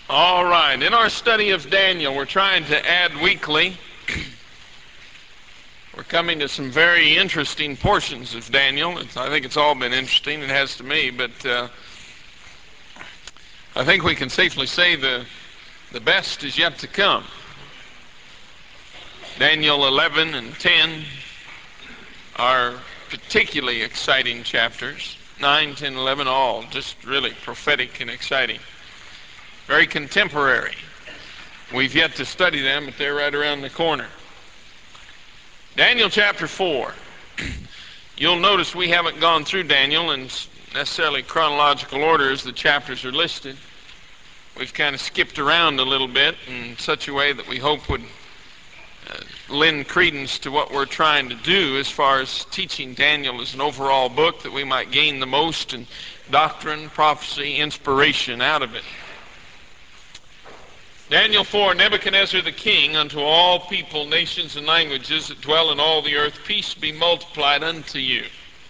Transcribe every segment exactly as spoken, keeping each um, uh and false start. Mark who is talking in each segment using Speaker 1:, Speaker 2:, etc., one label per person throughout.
Speaker 1: All right, in our study of Daniel, we're trying to add weekly. We're coming to some very interesting portions of Daniel. It's, I think it's all been interesting. It has to me, but uh, I think we can safely say the, the best is yet to come. Daniel eleven and ten are particularly exciting chapters. nine, ten, eleven, all just really prophetic and exciting. Very contemporary. We've yet to study them, but they're right around the corner. Daniel chapter four. You'll notice we haven't gone through Daniel in necessarily chronological order as the chapters are listed. We've kind of skipped around a little bit in such a way that we hope would uh, lend credence to what we're trying to do as far as teaching Daniel as an overall book, that we might gain the most in doctrine, prophecy, inspiration out of it. Daniel four, Nebuchadnezzar the king, unto all people, nations, and languages that dwell in all the earth, peace be multiplied unto you.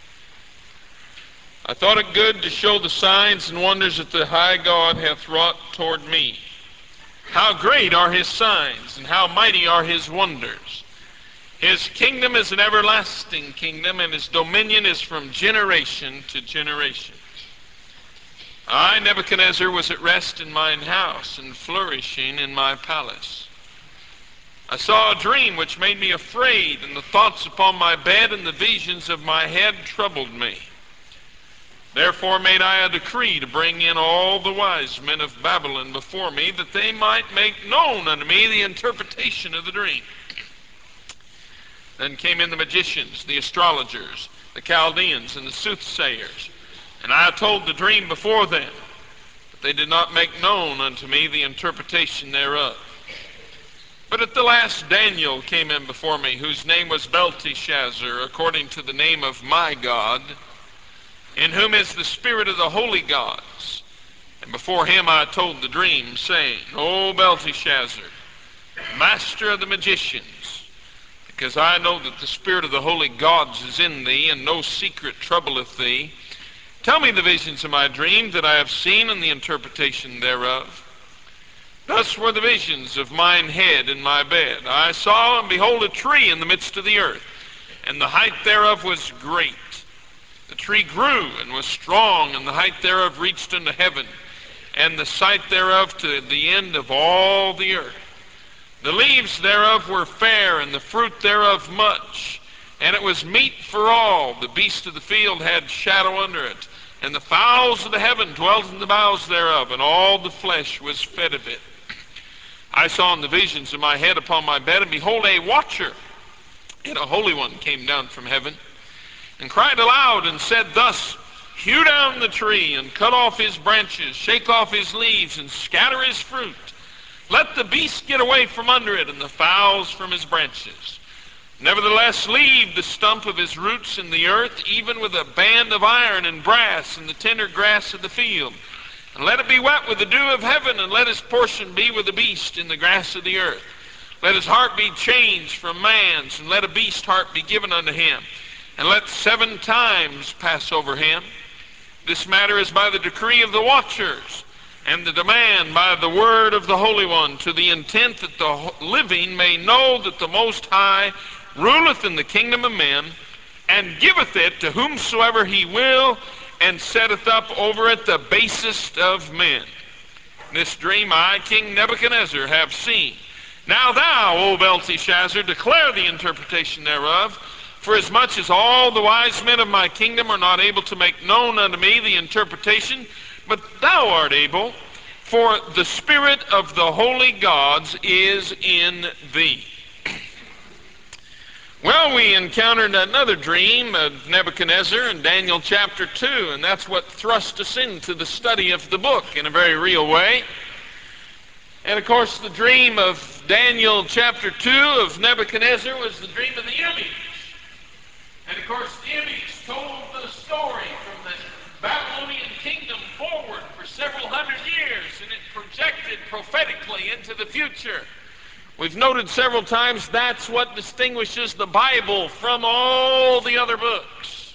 Speaker 1: I thought it good to show the signs and wonders that the high God hath wrought toward me. How great are his signs, and how mighty are his wonders. His kingdom is an everlasting kingdom, and his dominion is from generation to generation. I, Nebuchadnezzar, was at rest in mine house, and flourishing in my palace. I saw a dream which made me afraid, and the thoughts upon my bed and the visions of my head troubled me. Therefore made I a decree to bring in all the wise men of Babylon before me, that they might make known unto me the interpretation of the dream. Then came in the magicians, the astrologers, the Chaldeans, and the soothsayers. And I told the dream before them, but they did not make known unto me the interpretation thereof. But at the last Daniel came in before me, whose name was Belteshazzar, according to the name of my God, in whom is the spirit of the holy gods. And before him I told the dream, saying, O Belteshazzar, master of the magicians, because I know that the spirit of the holy gods is in thee, and no secret troubleth thee, tell me the visions of my dream that I have seen, and the interpretation thereof. Thus were the visions of mine head in my bed. I saw, and behold, a tree in the midst of the earth, and the height thereof was great. The tree grew and was strong, and the height thereof reached unto heaven, and the sight thereof to the end of all the earth. The leaves thereof were fair, and the fruit thereof much, and it was meat for all. The beasts of the field had shadow under it, and the fowls of the heaven dwelt in the boughs thereof, and all the flesh was fed of it. I saw in the visions of my head upon my bed, and behold, a watcher, and a holy one came down from heaven, and cried aloud, and said thus, Hew down the tree, and cut off his branches, shake off his leaves, and scatter his fruit. Let the beasts get away from under it, and the fowls from his branches. Nevertheless, leave the stump of his roots in the earth, even with a band of iron and brass, and the tender grass of the field. And let it be wet with the dew of heaven, and let his portion be with the beast in the grass of the earth. Let his heart be changed from man's, and let a beast heart be given unto him. And let seven times pass over him. This matter is by the decree of the watchers, and the demand by the word of the Holy One, to the intent that the living may know that the Most High ruleth in the kingdom of men, and giveth it to whomsoever he will, and setteth up over it the basest of men. This dream I, King Nebuchadnezzar, have seen. Now thou, O Belteshazzar, declare the interpretation thereof, for as much as all the wise men of my kingdom are not able to make known unto me the interpretation, but thou art able, for the spirit of the holy gods is in thee. Well, we encountered another dream of Nebuchadnezzar in Daniel chapter two, and that's what thrust us into the study of the book in a very real way. And of course, the dream of Daniel chapter two of Nebuchadnezzar was the dream of the image. And of course, the image told the story from the Babylonian kingdom forward for several hundred years, and it projected prophetically into the future. We've noted several times that's what distinguishes the Bible from all the other books.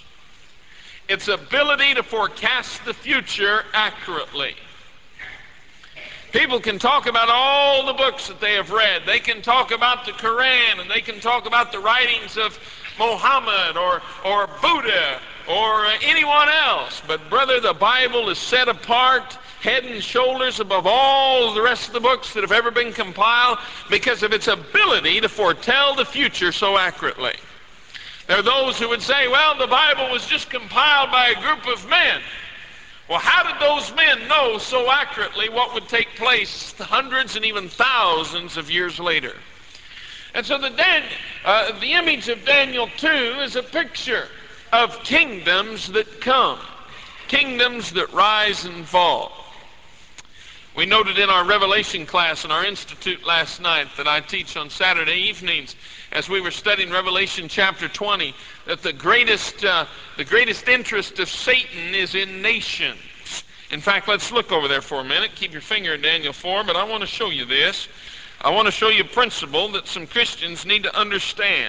Speaker 1: Its ability to forecast the future accurately. People can talk about all the books that they have read. They can talk about the Quran, and they can talk about the writings of Muhammad or, or Buddha or anyone else. But brother, the Bible is set apart head and shoulders above all the rest of the books that have ever been compiled because of its ability to foretell the future so accurately. There are those who would say, well, the Bible was just compiled by a group of men. Well, how did those men know so accurately what would take place hundreds and even thousands of years later? And so the, Dan, uh, the image of Daniel two is a picture of kingdoms that come, kingdoms that rise and fall. We noted in our Revelation class in our institute last night that I teach on Saturday evenings as we were studying Revelation chapter twenty that the greatest, uh, the greatest interest of Satan is in nations. In fact, let's look over there for a minute. Keep your finger in Daniel four, but I want to show you this. I want to show you a principle that some Christians need to understand.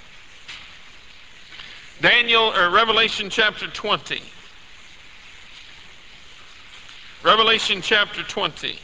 Speaker 1: Daniel, or Revelation chapter twenty. Revelation chapter twenty.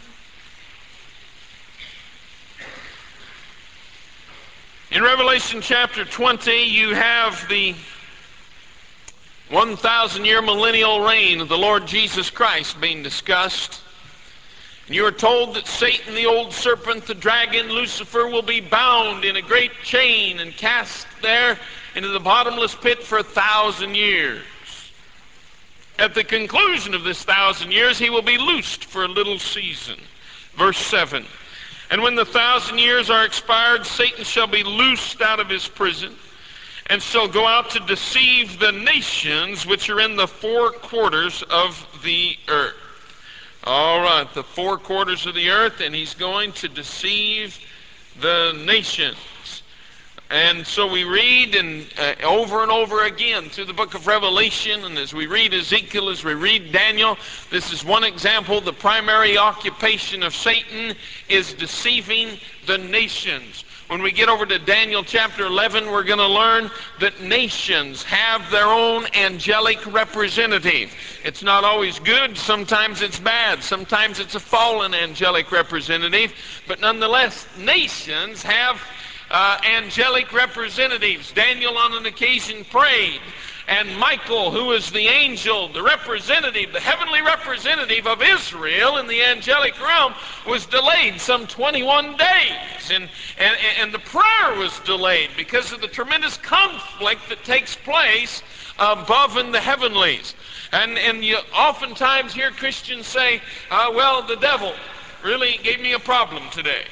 Speaker 1: In Revelation chapter twenty, you have the one thousand year millennial reign of the Lord Jesus Christ being discussed. And you are told that Satan, the old serpent, the dragon, Lucifer, will be bound in a great chain and cast there into the bottomless pit for a thousand years. At the conclusion of this thousand years, he will be loosed for a little season. Verse seven. And when the thousand years are expired, Satan shall be loosed out of his prison, and shall go out to deceive the nations which are in the four quarters of the earth. All right, the four quarters of the earth, and he's going to deceive the nations. And so we read and uh, over and over again through the book of Revelation, and as we read Ezekiel, as we read Daniel, this is one example. The primary occupation of Satan is deceiving the nations. When we get over to Daniel chapter eleven, we're going to learn that nations have their own angelic representative. It's not always good, sometimes it's bad, sometimes it's a fallen angelic representative, but nonetheless, nations have Uh, angelic representatives. Daniel on an occasion prayed, and Michael, who was the angel, the representative, the heavenly representative of Israel in the angelic realm, was delayed some twenty-one days. And, and, and the prayer was delayed because of the tremendous conflict that takes place above in the heavenlies. And, and you oftentimes hear Christians say, uh, well, the devil really gave me a problem today.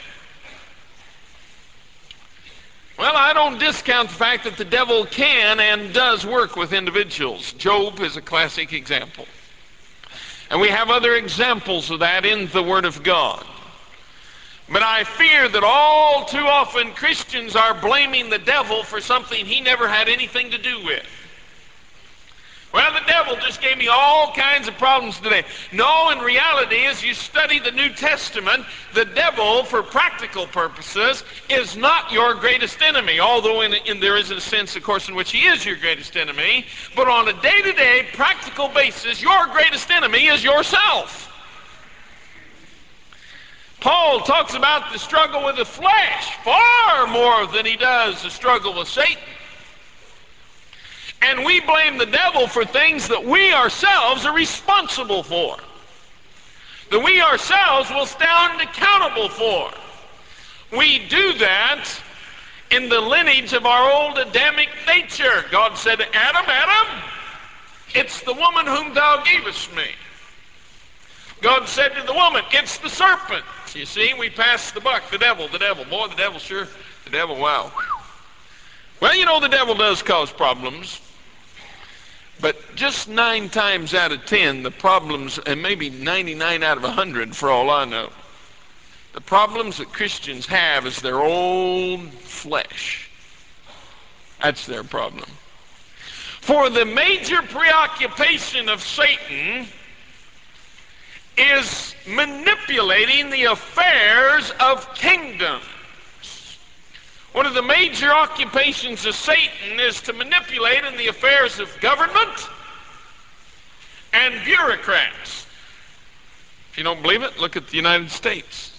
Speaker 1: Well, I don't discount the fact that the devil can and does work with individuals. Job is a classic example. And we have other examples of that in the Word of God. But I fear that all too often Christians are blaming the devil for something he never had anything to do with. Well, the devil just gave me all kinds of problems today. No, in reality, as you study the New Testament, the devil, for practical purposes, is not your greatest enemy. Although in, in, there is a sense, of course, in which he is your greatest enemy. But on a day-to-day, practical basis, your greatest enemy is yourself. Paul talks about the struggle with the flesh far more than he does the struggle with Satan. And we blame the devil for things that we ourselves are responsible for, that we ourselves will stand accountable for. We do that in the lineage of our old Adamic nature. God said to Adam, Adam, it's the woman whom thou gavest me. God said to the woman, it's the serpent. You see, we passed the buck, the devil, the devil. Boy, the devil sure, the devil, wow. Well, you know, the devil does cause problems. But just nine times out of ten, the problems, and maybe ninety-nine out of one hundred for all I know, the problems that Christians have is their own flesh. That's their problem. For the major preoccupation of Satan is manipulating the affairs of kingdoms. One of the major occupations of Satan is to manipulate in the affairs of government and bureaucrats. If you don't believe it, look at the United States.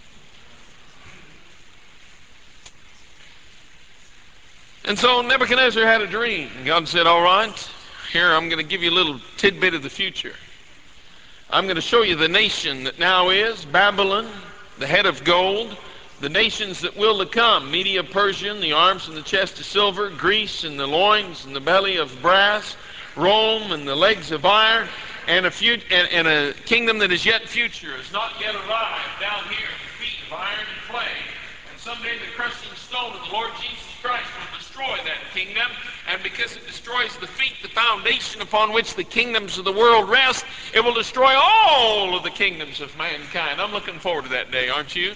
Speaker 1: And so Nebuchadnezzar had a dream. God said, all right, here I'm going to give you a little tidbit of the future. I'm going to show you the nation that now is, Babylon, the head of gold, the nations that will to come, Media, Persia, the arms and the chest of silver, Greece and the loins and the belly of brass, Rome and the legs of iron, and a, few, and, and a kingdom that is yet future, has not yet arrived, down here at the feet of iron and clay. And someday the crushing stone of the Lord Jesus Christ will destroy that kingdom, and because it destroys the feet, the foundation upon which the kingdoms of the world rest, it will destroy all of the kingdoms of mankind. I'm looking forward to that day, aren't you?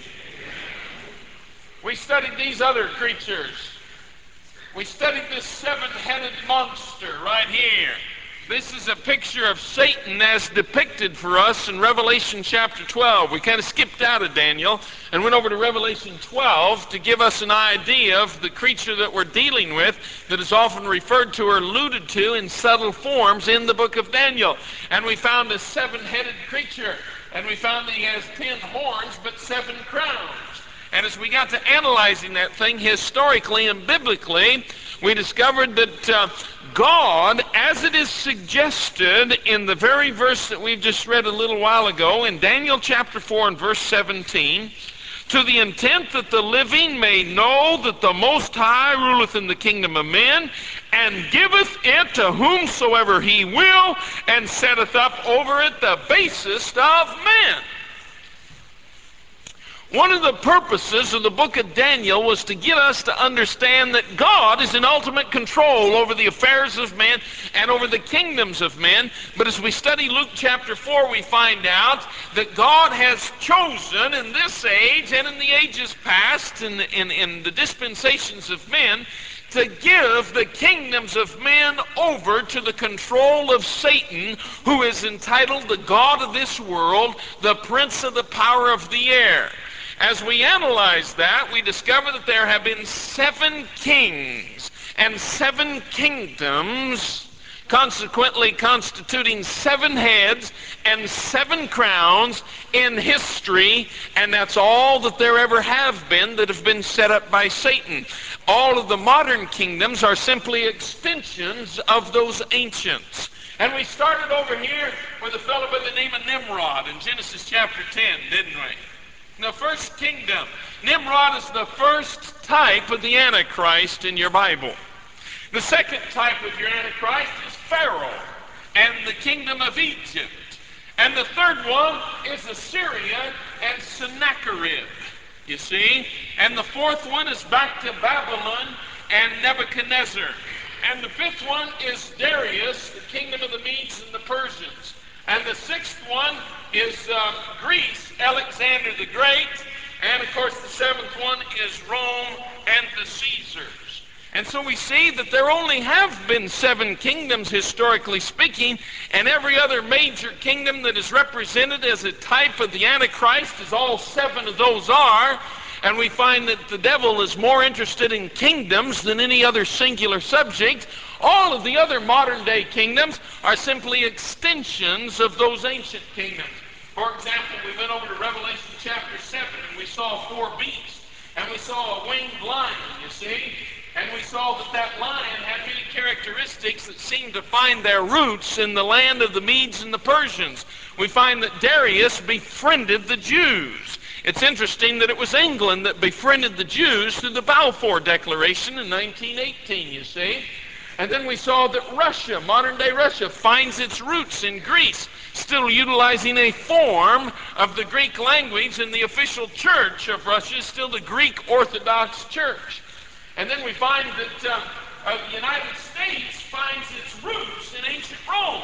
Speaker 1: We studied these other creatures. We studied this seven-headed monster right here. This is a picture of Satan as depicted for us in Revelation chapter twelve. We kind of skipped out of Daniel and went over to Revelation twelve to give us an idea of the creature that we're dealing with that is often referred to or alluded to in subtle forms in the book of Daniel. And we found a seven-headed creature, and we found that he has ten horns but seven crowns. And as we got to analyzing that thing historically and biblically, we discovered that uh, God, as it is suggested in the very verse that we've just read a little while ago, in Daniel chapter four and verse seventeen, to the intent that the living may know that the Most High ruleth in the kingdom of men, and giveth it to whomsoever he will, and setteth up over it the basest of men. One of the purposes of the book of Daniel was to get us to understand that God is in ultimate control over the affairs of men and over the kingdoms of men. But as we study Luke chapter four, we find out that God has chosen in this age and in the ages past, in, in, in the dispensations of men, to give the kingdoms of men over to the control of Satan, who is entitled the God of this world, the prince of the power of the air. As we analyze that, we discover that there have been seven kings and seven kingdoms, consequently constituting seven heads and seven crowns in history, and that's all that there ever have been that have been set up by Satan. All of the modern kingdoms are simply extensions of those ancients. And we started over here with a fellow by the name of Nimrod in Genesis chapter ten, didn't we? The first kingdom. Nimrod is the first type of the Antichrist in your Bible. The second type of your Antichrist is Pharaoh and the kingdom of Egypt. And the third one is Assyria and Sennacherib, you see. And the fourth one is back to Babylon and Nebuchadnezzar. And the fifth one is Darius, the kingdom of the Medes and the Persians. And the sixth one is uh, Greece, Alexander the Great. And of course the seventh one is Rome and the Caesars. And so we see that there only have been seven kingdoms historically speaking, and every other major kingdom that is represented as a type of the Antichrist, as all seven of those are. And we find that the devil is more interested in kingdoms than any other singular subject. All of the other modern day kingdoms are simply extensions of those ancient kingdoms. For example, we went over to Revelation chapter seven and we saw four beasts, and we saw a winged lion, you see, and we saw that that lion had many characteristics that seemed to find their roots in the land of the Medes and the Persians. We find that Darius befriended the Jews. It's interesting that it was England that befriended the Jews through the Balfour Declaration in nineteen eighteen, you see. And then we saw that Russia, modern-day Russia, finds its roots in Greece, still utilizing a form of the Greek language, and the official church of Russia is still the Greek Orthodox Church. And then we find that uh, uh, the United States finds its roots in ancient Rome.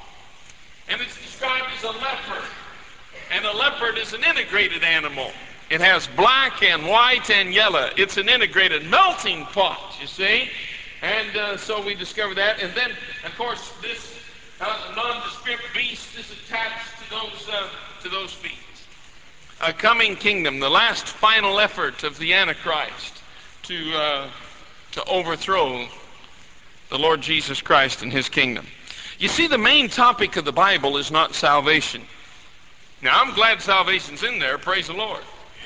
Speaker 1: And it's described as a leopard. And a leopard is an integrated animal. It has black and white and yellow. It's an integrated melting pot, you see. And uh, so we discover that. And then, of course, this uh, nondescript beast is attached to those, uh, to those feet. A coming kingdom, the last final effort of the Antichrist to, uh, to overthrow the Lord Jesus Christ and his kingdom. You see, the main topic of the Bible is not salvation. Now, I'm glad salvation's in there, praise the Lord.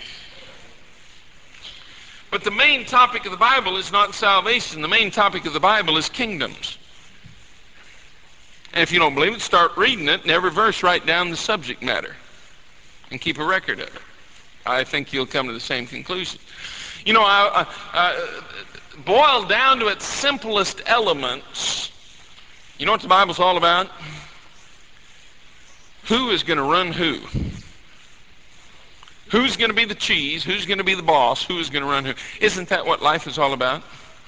Speaker 1: But the main topic of the Bible is not salvation. The main topic of the Bible is kingdoms. And if you don't believe it, start reading it, and every verse write down the subject matter and keep a record of it. I think you'll come to the same conclusion. You know, I, I, I, boiled down to its simplest elements, you know what the Bible's all about? Who is going to run who? Who's going to be the cheese? Who's going to be the boss? Who is going to run who? Isn't that what life is all about?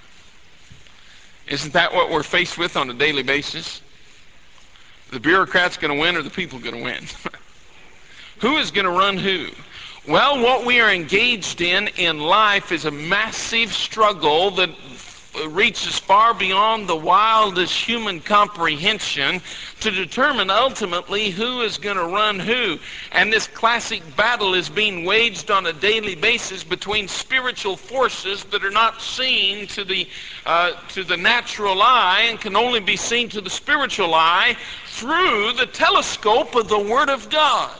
Speaker 1: Isn't that what we're faced with on a daily basis? The bureaucrat's going to win or the people going to win? Who is going to run who? Well, what we are engaged in in life is a massive struggle that reaches far beyond the wildest human comprehension to determine ultimately who is going to run who. And this classic battle is being waged on a daily basis between spiritual forces that are not seen to the uh, to the natural eye and can only be seen to the spiritual eye through the telescope of the Word of God.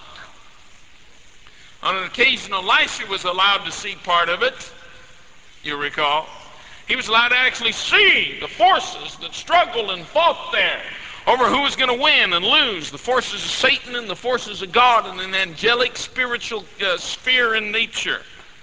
Speaker 1: On an occasion, Elisha was allowed to see part of it, you recall. He was allowed to actually see the forces that struggled and fought there over who was going to win and lose, the forces of Satan and the forces of God in an angelic spiritual uh, sphere in nature.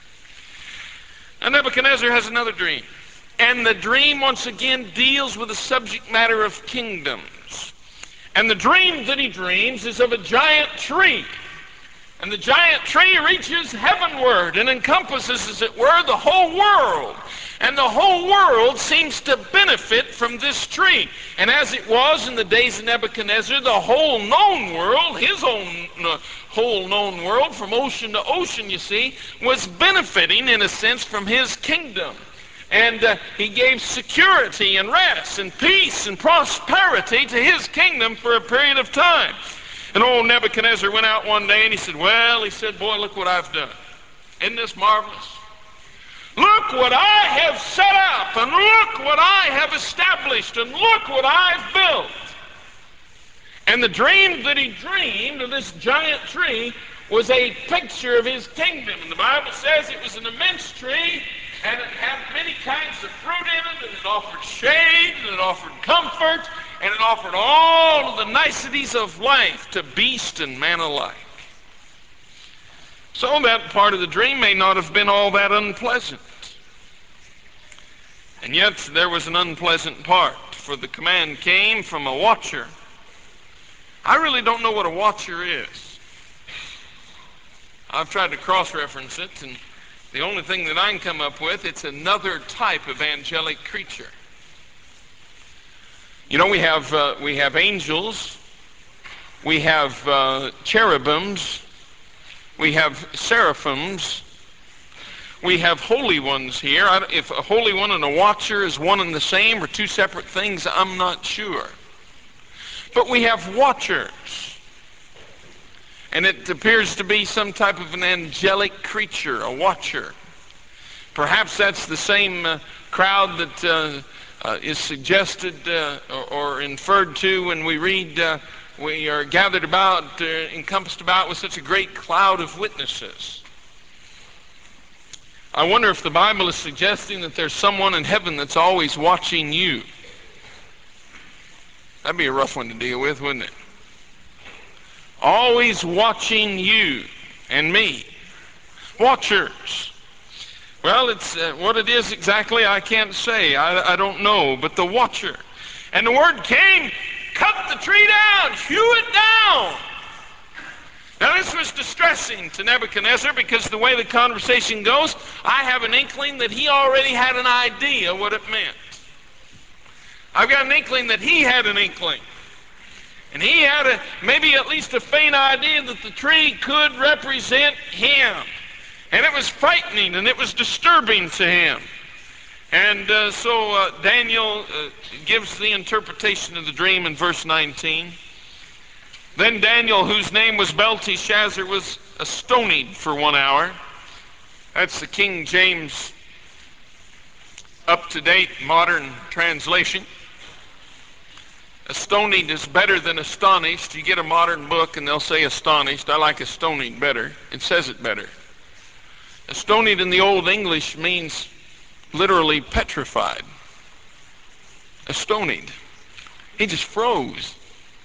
Speaker 1: And Nebuchadnezzar has another dream. And the dream once again deals with the subject matter of kingdoms. And the dream that he dreams is of a giant tree. And the giant tree reaches heavenward and encompasses, as it were, the whole world. And the whole world seems to benefit from this tree. And as it was in the days of Nebuchadnezzar, the whole known world, his own uh, whole known world, from ocean to ocean, you see, was benefiting, in a sense, from his kingdom. And uh, he gave security and rest and peace and prosperity to his kingdom for a period of time. And old Nebuchadnezzar went out one day and he said, well, he said, boy, look what I've done. Isn't this marvelous? Look what I have set up, and look what I have established, and look what I've built. And the dream that he dreamed of this giant tree was a picture of his kingdom. And the Bible says it was an immense tree, and it had many kinds of fruit in it, and it offered shade, and it offered comfort, and it offered all of the niceties of life to beast and man alike. So that part of the dream may not have been all that unpleasant. And yet there was an unpleasant part, for the command came from a watcher. I really don't know what a watcher is. I've tried to cross-reference it, and the only thing that I can come up with, it's another type of angelic creature. You know, we have uh, we have angels, we have uh, cherubims, we have seraphims, we have holy ones here. I, if a holy one and a watcher is one and the same or two separate things, I'm not sure. But we have watchers, and it appears to be some type of an angelic creature, a watcher. Perhaps that's the same uh, crowd that uh, uh, is suggested uh, or, or inferred to when we read, uh, we are gathered about, uh, encompassed about with such a great cloud of witnesses. I wonder if the Bible is suggesting that there's someone in heaven that's always watching you. That'd be a rough one to deal with, wouldn't it? Always watching you and me. Watchers. Well, it's uh, what it is exactly, I can't say. I, I don't know. But the watcher. And the word came, cut the tree down, hew it down. Now this was distressing to Nebuchadnezzar, because the way the conversation goes, I have an inkling that he already had an idea what it meant. I've got an inkling that he had an inkling. And he had a, maybe at least a faint idea that the tree could represent him. And it was frightening and it was disturbing to him. And uh, so uh, Daniel uh, gives the interpretation of the dream in verse nineteen. Then Daniel, whose name was Belteshazzar, was astonied for one hour. That's the King James up-to-date modern translation. Astonied is better than astonished. You get a modern book and they'll say astonished. I like astonied better. It says it better. Astonied in the Old English means literally petrified. Astonied. He just froze.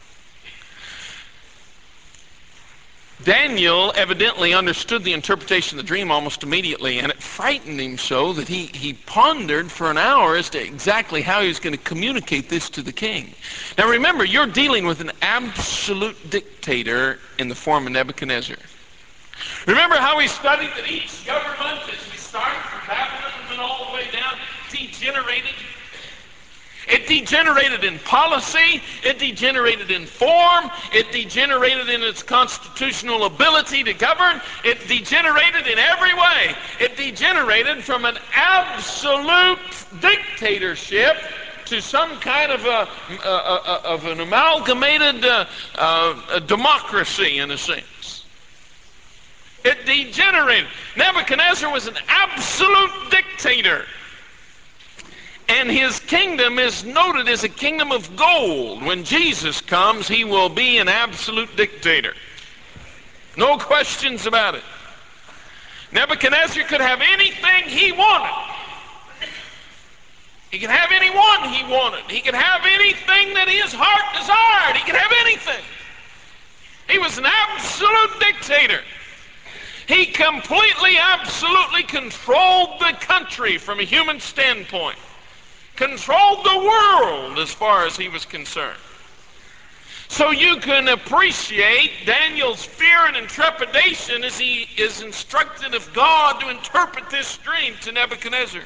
Speaker 1: Daniel evidently understood the interpretation of the dream almost immediately, and it frightened him so that he, he pondered for an hour as to exactly how he was going to communicate this to the king. Now remember, you're dealing with an absolute dictator in the form of Nebuchadnezzar. Remember how we studied that each government, as we start from Babylon and went all the way down, degenerated? It degenerated in policy, it degenerated in form, it degenerated in its constitutional ability to govern, it degenerated in every way. It degenerated from an absolute dictatorship to some kind of a, a, a of an amalgamated uh, uh, democracy in a sense. It degenerated. Nebuchadnezzar was an absolute dictator. And his kingdom is noted as a kingdom of gold. When Jesus comes, he will be an absolute dictator. No questions about it. Nebuchadnezzar could have anything he wanted. He could have anyone he wanted. He could have anything that his heart desired. He could have anything. He was an absolute dictator. He completely, absolutely controlled the country from a human standpoint. Controlled the world as far as he was concerned. So you can appreciate Daniel's fear and trepidation as he is instructed of God to interpret this dream to Nebuchadnezzar.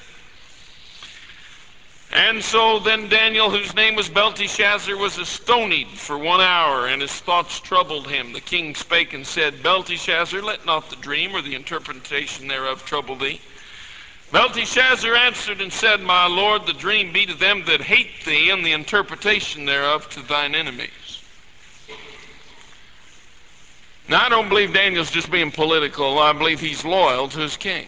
Speaker 1: And so then Daniel, whose name was Belteshazzar, was astonied for one hour, and his thoughts troubled him. The king spake and said, Belteshazzar, let not the dream or the interpretation thereof trouble thee. Belteshazzar answered and said, My lord, the dream be to them that hate thee, and the interpretation thereof to thine enemies. Now, I don't believe Daniel's just being political. I believe he's loyal to his king.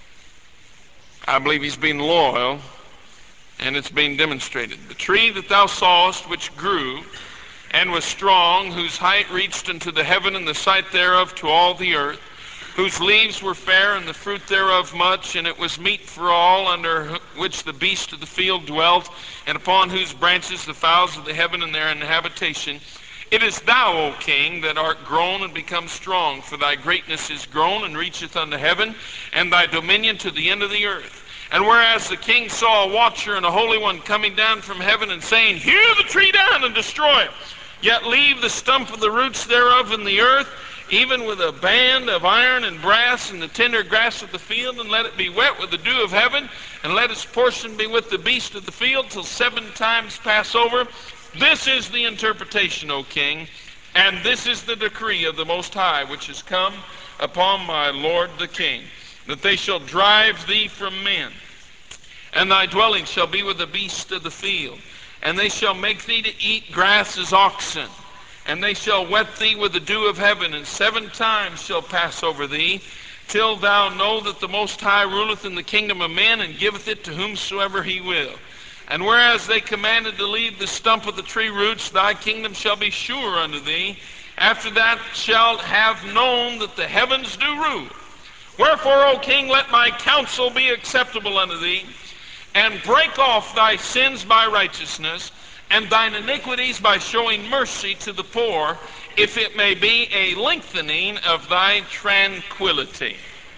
Speaker 1: I believe he's being loyal, and it's being demonstrated. The tree that thou sawest, which grew, and was strong, whose height reached unto the heaven, and the sight thereof to all the earth, whose leaves were fair, and the fruit thereof much, and it was meat for all, under which the beasts of the field dwelt, and upon whose branches the fowls of the heaven and their habitation. It is thou, O king, that art grown and become strong, for thy greatness is grown and reacheth unto heaven, and thy dominion to the end of the earth. And whereas the king saw a watcher and a holy one coming down from heaven, and saying, Hew the tree down and destroy it, yet leave the stump of the roots thereof in the earth, even with a band of iron and brass and the tender grass of the field, and let it be wet with the dew of heaven, and let its portion be with the beast of the field, till seven times pass over. This is the interpretation, O king, and this is the decree of the Most High, which is come upon my lord the king, that they shall drive thee from men, and thy dwelling shall be with the beasts of the field, and they shall make thee to eat grass as oxen, and they shall wet thee with the dew of heaven, and seven times shall pass over thee, till thou know that the Most High ruleth in the kingdom of men, and giveth it to whomsoever he will. And whereas they commanded to leave the stump of the tree roots, thy kingdom shall be sure unto thee. After that shalt have known that the heavens do rule. Wherefore, O king, let my counsel be acceptable unto thee, and break off thy sins by righteousness, and thine iniquities by showing mercy to the poor, if it may be a lengthening of thy tranquility.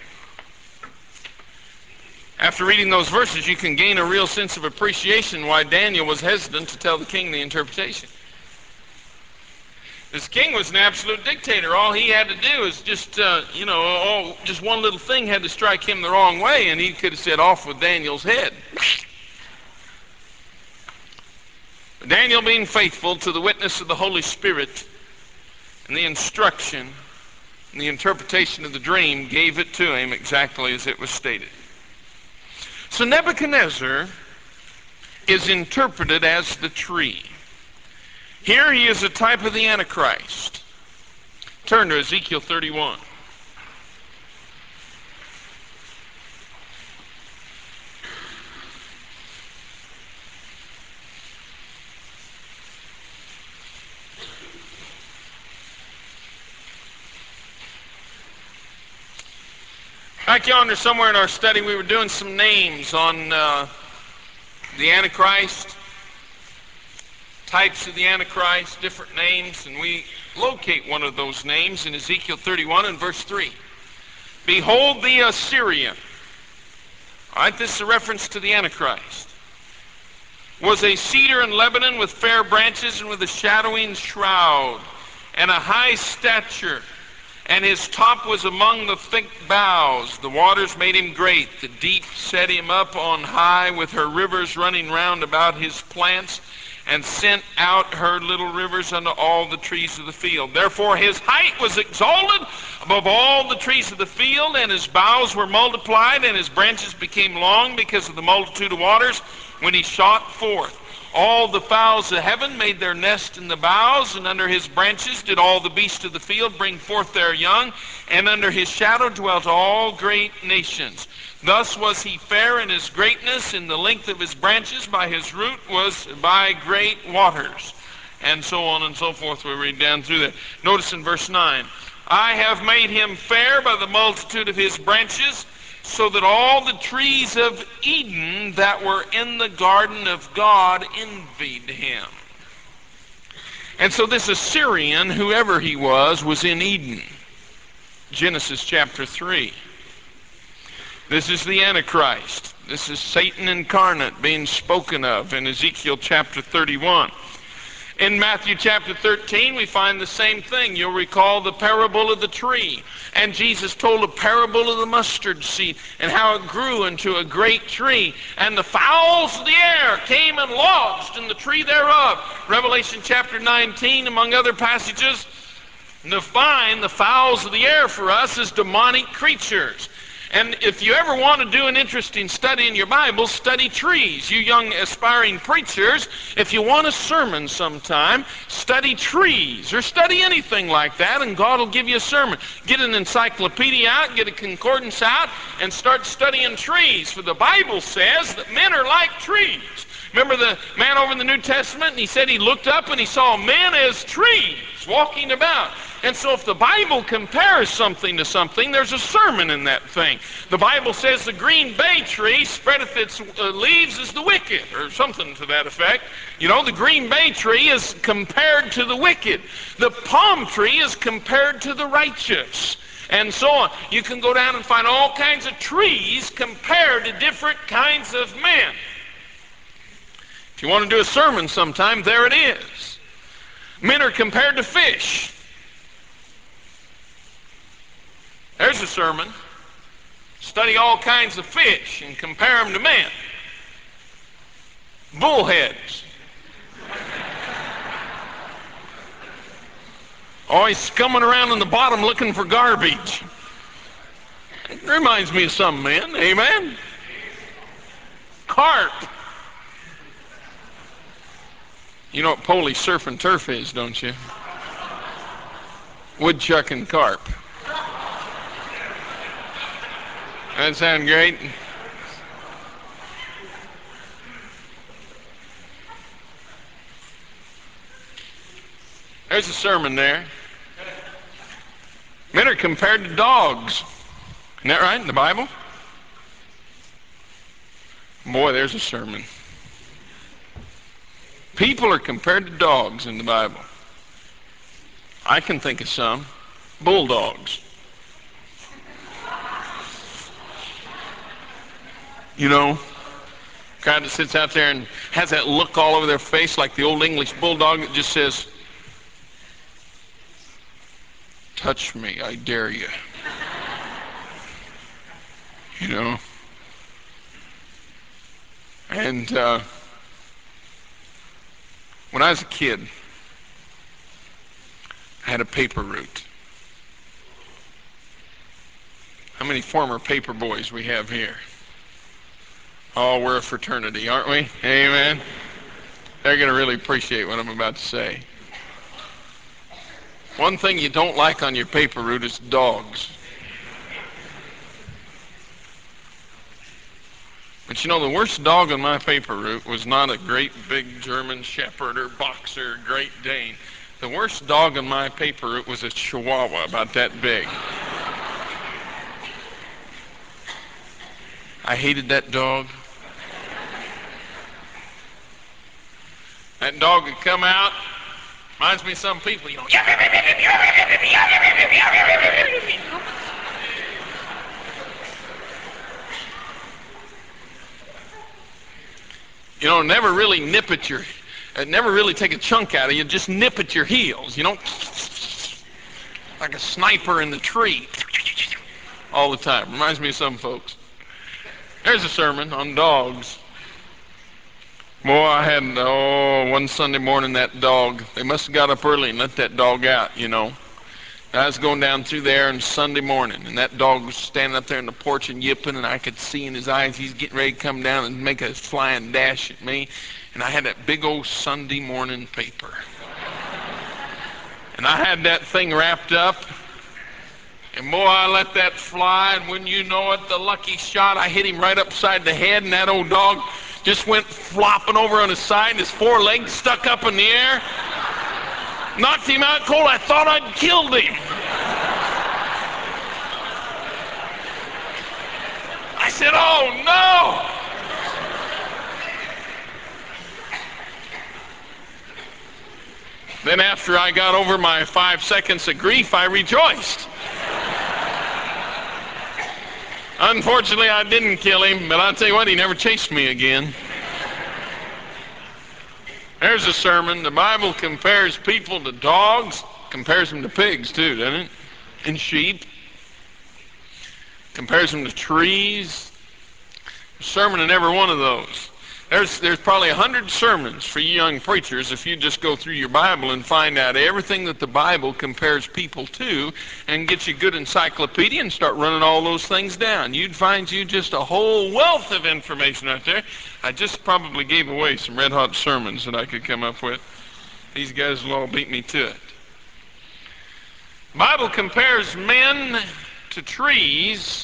Speaker 1: After reading those verses, you can gain a real sense of appreciation why Daniel was hesitant to tell the king the interpretation. This king was an absolute dictator. All he had to do is just, uh, you know, oh, just one little thing had to strike him the wrong way, and he could have said, off with Daniel's head. Daniel, being faithful to the witness of the Holy Spirit and the instruction and the interpretation of the dream, gave it to him exactly as it was stated. So Nebuchadnezzar is interpreted as the tree. Here he is a type of the Antichrist. Turn to Ezekiel thirty-one. Back yonder somewhere in our study, we were doing some names on uh, the Antichrist, types of the Antichrist, different names, and we locate one of those names in Ezekiel thirty-one and verse three. Behold the Assyrian. All right, this is a reference to the Antichrist. Was a cedar in Lebanon with fair branches and with a shadowing shroud and a high stature, and his top was among the thick boughs. The waters made him great. The deep set him up on high with her rivers running round about his plants, and sent out her little rivers unto all the trees of the field. Therefore his height was exalted above all the trees of the field, and his boughs were multiplied, and his branches became long because of the multitude of waters when he shot forth. All the fowls of heaven made their nest in the boughs, and under his branches did all the beasts of the field bring forth their young, and under his shadow dwelt all great nations. Thus was he fair in his greatness, in the length of his branches, by his root was by great waters. And so on and so forth. We read down through that. Notice in verse nine, I have made him fair by the multitude of his branches, so that all the trees of Eden that were in the garden of God envied him. And so this Assyrian, whoever he was, was in Eden. Genesis chapter three. This is the Antichrist. This is Satan incarnate being spoken of in Ezekiel chapter thirty-one. In Matthew chapter thirteen, we find the same thing. You'll recall the parable of the tree. And Jesus told a parable of the mustard seed and how it grew into a great tree. And the fowls of the air came and lodged in the tree thereof. Revelation chapter nineteen, among other passages, define the fowls of the air for us as demonic creatures. And if you ever want to do an interesting study in your Bible, study trees. You young aspiring preachers, if you want a sermon sometime, study trees or study anything like that, and God will give you a sermon. Get an encyclopedia out, get a concordance out, and start studying trees. For the Bible says that men are like trees. Remember the man over in the New Testament, and he said he looked up and he saw men as trees walking about. And so if the Bible compares something to something, there's a sermon in that thing. The Bible says the green bay tree spreadeth its uh, leaves as the wicked, or something to that effect. You know, the green bay tree is compared to the wicked. The palm tree is compared to the righteous. And so on. You can go down and find all kinds of trees compared to different kinds of men. If you want to do a sermon sometime, there it is. Men are compared to fish. There's a sermon. Study all kinds of fish and compare them to men. Bullheads. Always scumming around in the bottom looking for garbage. It reminds me of some men. Amen? Carp. You know what Polish surf and turf is, don't you? Woodchuck and carp. That sound great? There's a sermon there. Men are compared to dogs. Isn't that right in the Bible? Boy, there's a sermon. People are compared to dogs in the Bible. I can think of some. Bulldogs. You know, kind that sits out there and has that look all over their face like the old English bulldog that just says, touch me, I dare you. You know? And uh, when I was a kid, I had a paper route. How many former paper boys we have here? Oh, we're a fraternity, aren't we? Amen. They're going to really appreciate what I'm about to say. One thing you don't like on your paper route is dogs. But you know, the worst dog on my paper route was not a great big German Shepherd or Boxer, Great Dane. The worst dog on my paper route was a Chihuahua about that big. I hated that dog. That dog would come out, reminds me of some people, you know. You know, never really nip at your, uh, never really take a chunk out of you, just nip at your heels, you know, like a sniper in the tree, all the time. Reminds me of some folks. There's a sermon on dogs. Boy, I had, oh, one Sunday morning, that dog, they must have got up early and let that dog out, you know. I was going down through there on Sunday morning, and that dog was standing up there on the porch and yipping, and I could see in his eyes he's getting ready to come down and make a flying dash at me. And I had that big old Sunday morning paper. And I had that thing wrapped up, and boy, I let that fly, and when you know it, the lucky shot, I hit him right upside the head, and that old dog just went flopping over on his side, and his four legs stuck up in the air. Knocked him out cold. I thought I'd killed him. I said, oh no! Then after I got over my five seconds of grief, I rejoiced. Unfortunately, I didn't kill him, but I'll tell you what, he never chased me again. There's a sermon. The Bible compares people to dogs, compares them to pigs too, doesn't it? And sheep. Compares them to trees. A sermon in every one of those. There's, there's probably a hundred sermons for you young preachers if you just go through your Bible and find out everything that the Bible compares people to and get you a good encyclopedia and start running all those things down. You'd find you just a whole wealth of information out there. I just probably gave away some red hot sermons that I could come up with. These guys will all beat me to it. The Bible compares men to trees.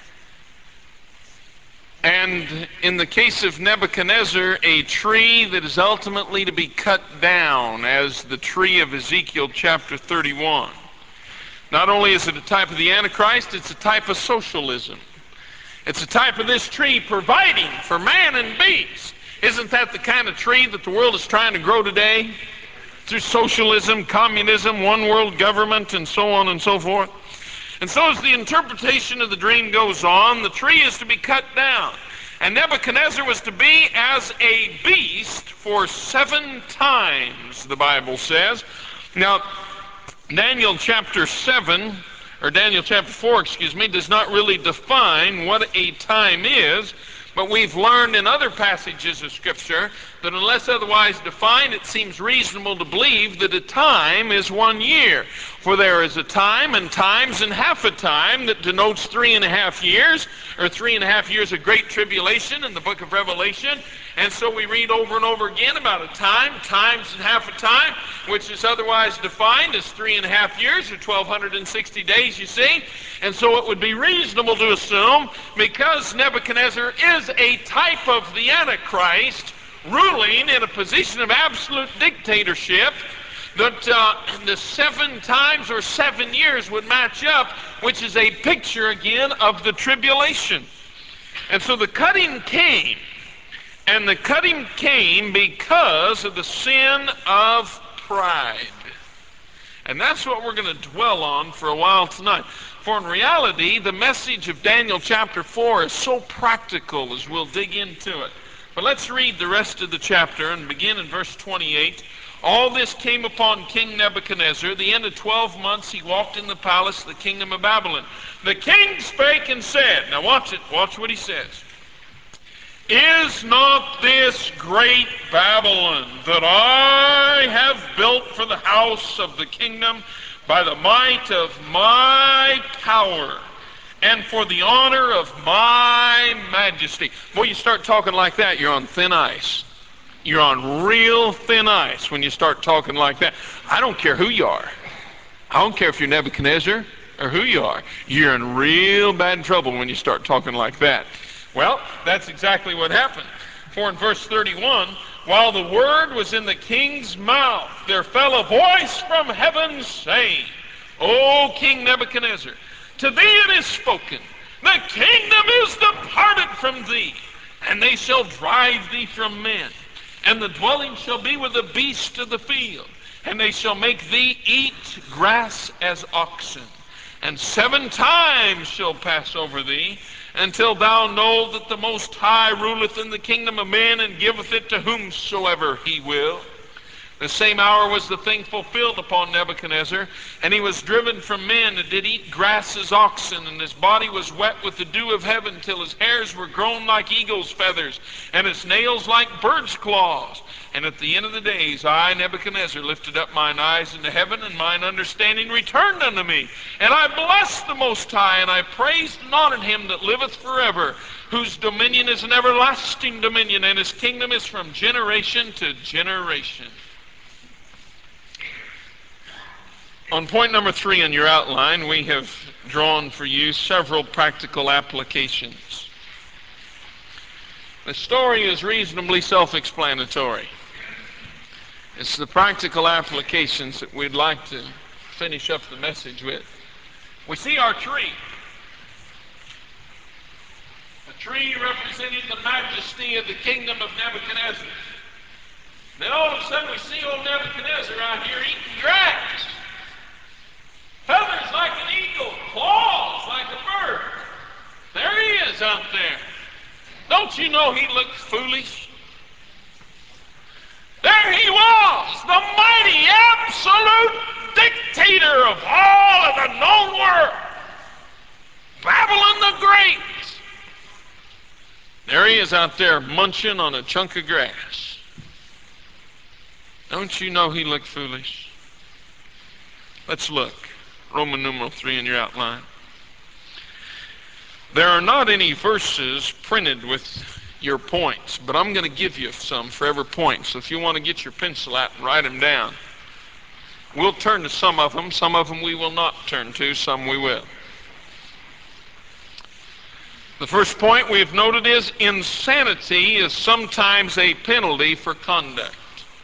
Speaker 1: And in the case of Nebuchadnezzar, a tree that is ultimately to be cut down as the tree of Ezekiel chapter thirty-one. Not only is it a type of the Antichrist, it's a type of socialism. It's a type of this tree providing for man and beast. Isn't that the kind of tree that the world is trying to grow today? Through socialism, communism, one world government, and so on and so forth. And so as the interpretation of the dream goes on, the tree is to be cut down. And Nebuchadnezzar was to be as a beast for seven times, the Bible says. Now, Daniel chapter seven, or Daniel chapter four, excuse me, does not really define what a time is, but we've learned in other passages of Scripture that unless otherwise defined, it seems reasonable to believe that a time is one year. For there is a time and times and half a time that denotes three and a half years, or three and a half years of great tribulation in the book of Revelation. And so we read over and over again about a time, times and half a time, which is otherwise defined as three and a half years, or twelve sixty days, you see. And so it would be reasonable to assume, because Nebuchadnezzar is a type of the Antichrist, ruling in a position of absolute dictatorship, that uh, the seven times or seven years would match up, which is a picture again of the tribulation. And so the cutting came, and the cutting came because of the sin of pride. And that's what we're going to dwell on for a while tonight. For in reality, the message of Daniel chapter four is so practical as we'll dig into it. But let's read the rest of the chapter and begin in verse twenty-eight. All this came upon King Nebuchadnezzar. The end of twelve months he walked in the palace of the kingdom of Babylon. The king spake and said, now watch it, watch what he says. Is not this great Babylon that I have built for the house of the kingdom by the might of my power and for the honor of my majesty? Boy, you start talking like that, you're on thin ice. You're on real thin ice when you start talking like that. I don't care who you are. I don't care if you're Nebuchadnezzar or who you are. You're in real bad trouble when you start talking like that. Well, that's exactly what happened. For in verse thirty-one, while the word was in the king's mouth, there fell a voice from heaven saying, O King Nebuchadnezzar, to thee it is spoken, The kingdom is departed from thee, and they shall drive thee from men. And the dwelling shall be with the beasts of the field, and they shall make thee eat grass as oxen. And seven times shall pass over thee, until thou know that the Most High ruleth in the kingdom of men, and giveth it to whomsoever he will. The same hour was the thing fulfilled upon Nebuchadnezzar, and he was driven from men, and did eat grass as oxen, and his body was wet with the dew of heaven, till his hairs were grown like eagle's feathers, and his nails like birds' claws. And at the end of the days, I, Nebuchadnezzar, lifted up mine eyes into heaven, and mine understanding returned unto me. And I blessed the Most High, and I praised and honored him that liveth forever, whose dominion is an everlasting dominion, and his kingdom is from generation to generation. On point number three in your outline, we have drawn for you several practical applications. The story is reasonably self-explanatory. It's the practical applications that we'd like to finish up the message with. We see our tree. A tree representing the majesty of the kingdom of Nebuchadnezzar. Then all of a sudden we see old Nebuchadnezzar out here eating grass. Feathers like an eagle, claws like a bird. There he is out there. Don't you know he looked foolish? There he was, the mighty, absolute dictator of all of the known world. Babylon the Great. There he is out there munching on a chunk of grass. Don't you know he looked foolish? Let's look. Roman numeral three in your outline. There are not any verses printed with your points, but I'm going to give you some for every point. So if you want to get your pencil out and write them down, we'll turn to some of them. Some of them we will not turn to, some we will. The first point we've noted is insanity is sometimes a penalty for conduct.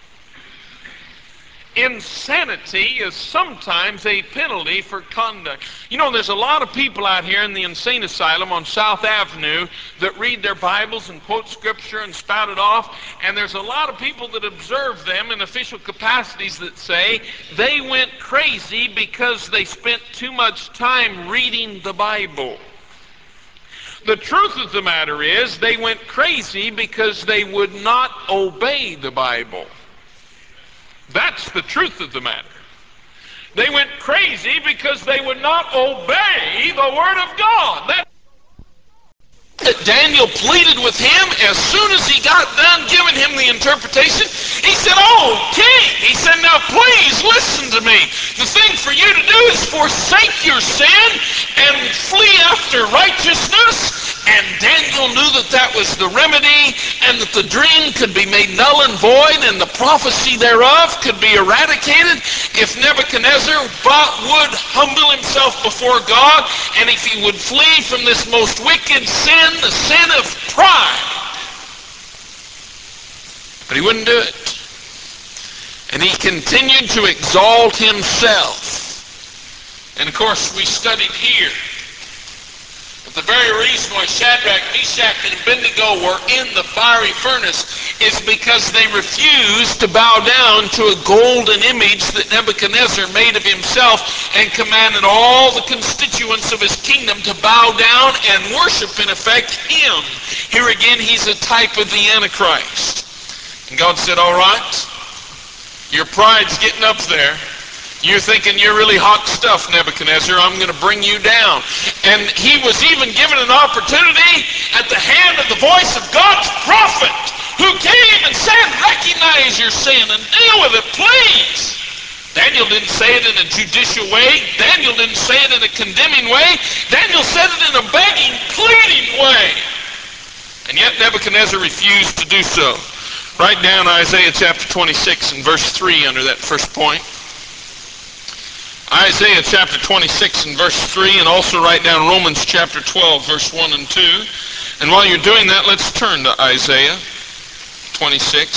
Speaker 1: Insanity is sometimes a penalty for conduct. You know, there's a lot of people out here in the insane asylum on South Avenue that read their Bibles and quote Scripture and spout it off, and there's a lot of people that observe them in official capacities that say they went crazy because they spent too much time reading the Bible. The truth of the matter is they went crazy because they would not obey the Bible. That's the truth of the matter. They went crazy because they would not obey the Word of God. That Daniel pleaded with him as soon as he got done giving him the interpretation. He said, "Oh, king," he said, "now please listen to me. The thing for you to do is forsake your sin and flee after righteousness." And Daniel knew that that was the remedy, and that the dream could be made null and void, and the prophecy thereof could be eradicated if Nebuchadnezzar would humble himself before God, and if he would flee from this most wicked sin, the sin of pride. But he wouldn't do it. And he continued to exalt himself. And of course, we studied here the very reason why Shadrach, Meshach, and Abednego were in the fiery furnace is because they refused to bow down to a golden image that Nebuchadnezzar made of himself and commanded all the constituents of his kingdom to bow down and worship, in effect, him. Here again, he's a type of the Antichrist. And God said, "All right, your pride's getting up there. You're thinking you're really hot stuff, Nebuchadnezzar. I'm going to bring you down." And he was even given an opportunity at the hand of the voice of God's prophet, who came and said, "Recognize your sin and deal with it, please." Daniel didn't say it in a judicial way. Daniel didn't say it in a condemning way. Daniel said it in a begging, pleading way. And yet Nebuchadnezzar refused to do so. Write down Isaiah chapter twenty-six and verse three under that first point. Isaiah chapter twenty-six and verse three, and also write down Romans chapter twelve, verse one and two. And while you're doing that, let's turn to Isaiah twenty-six.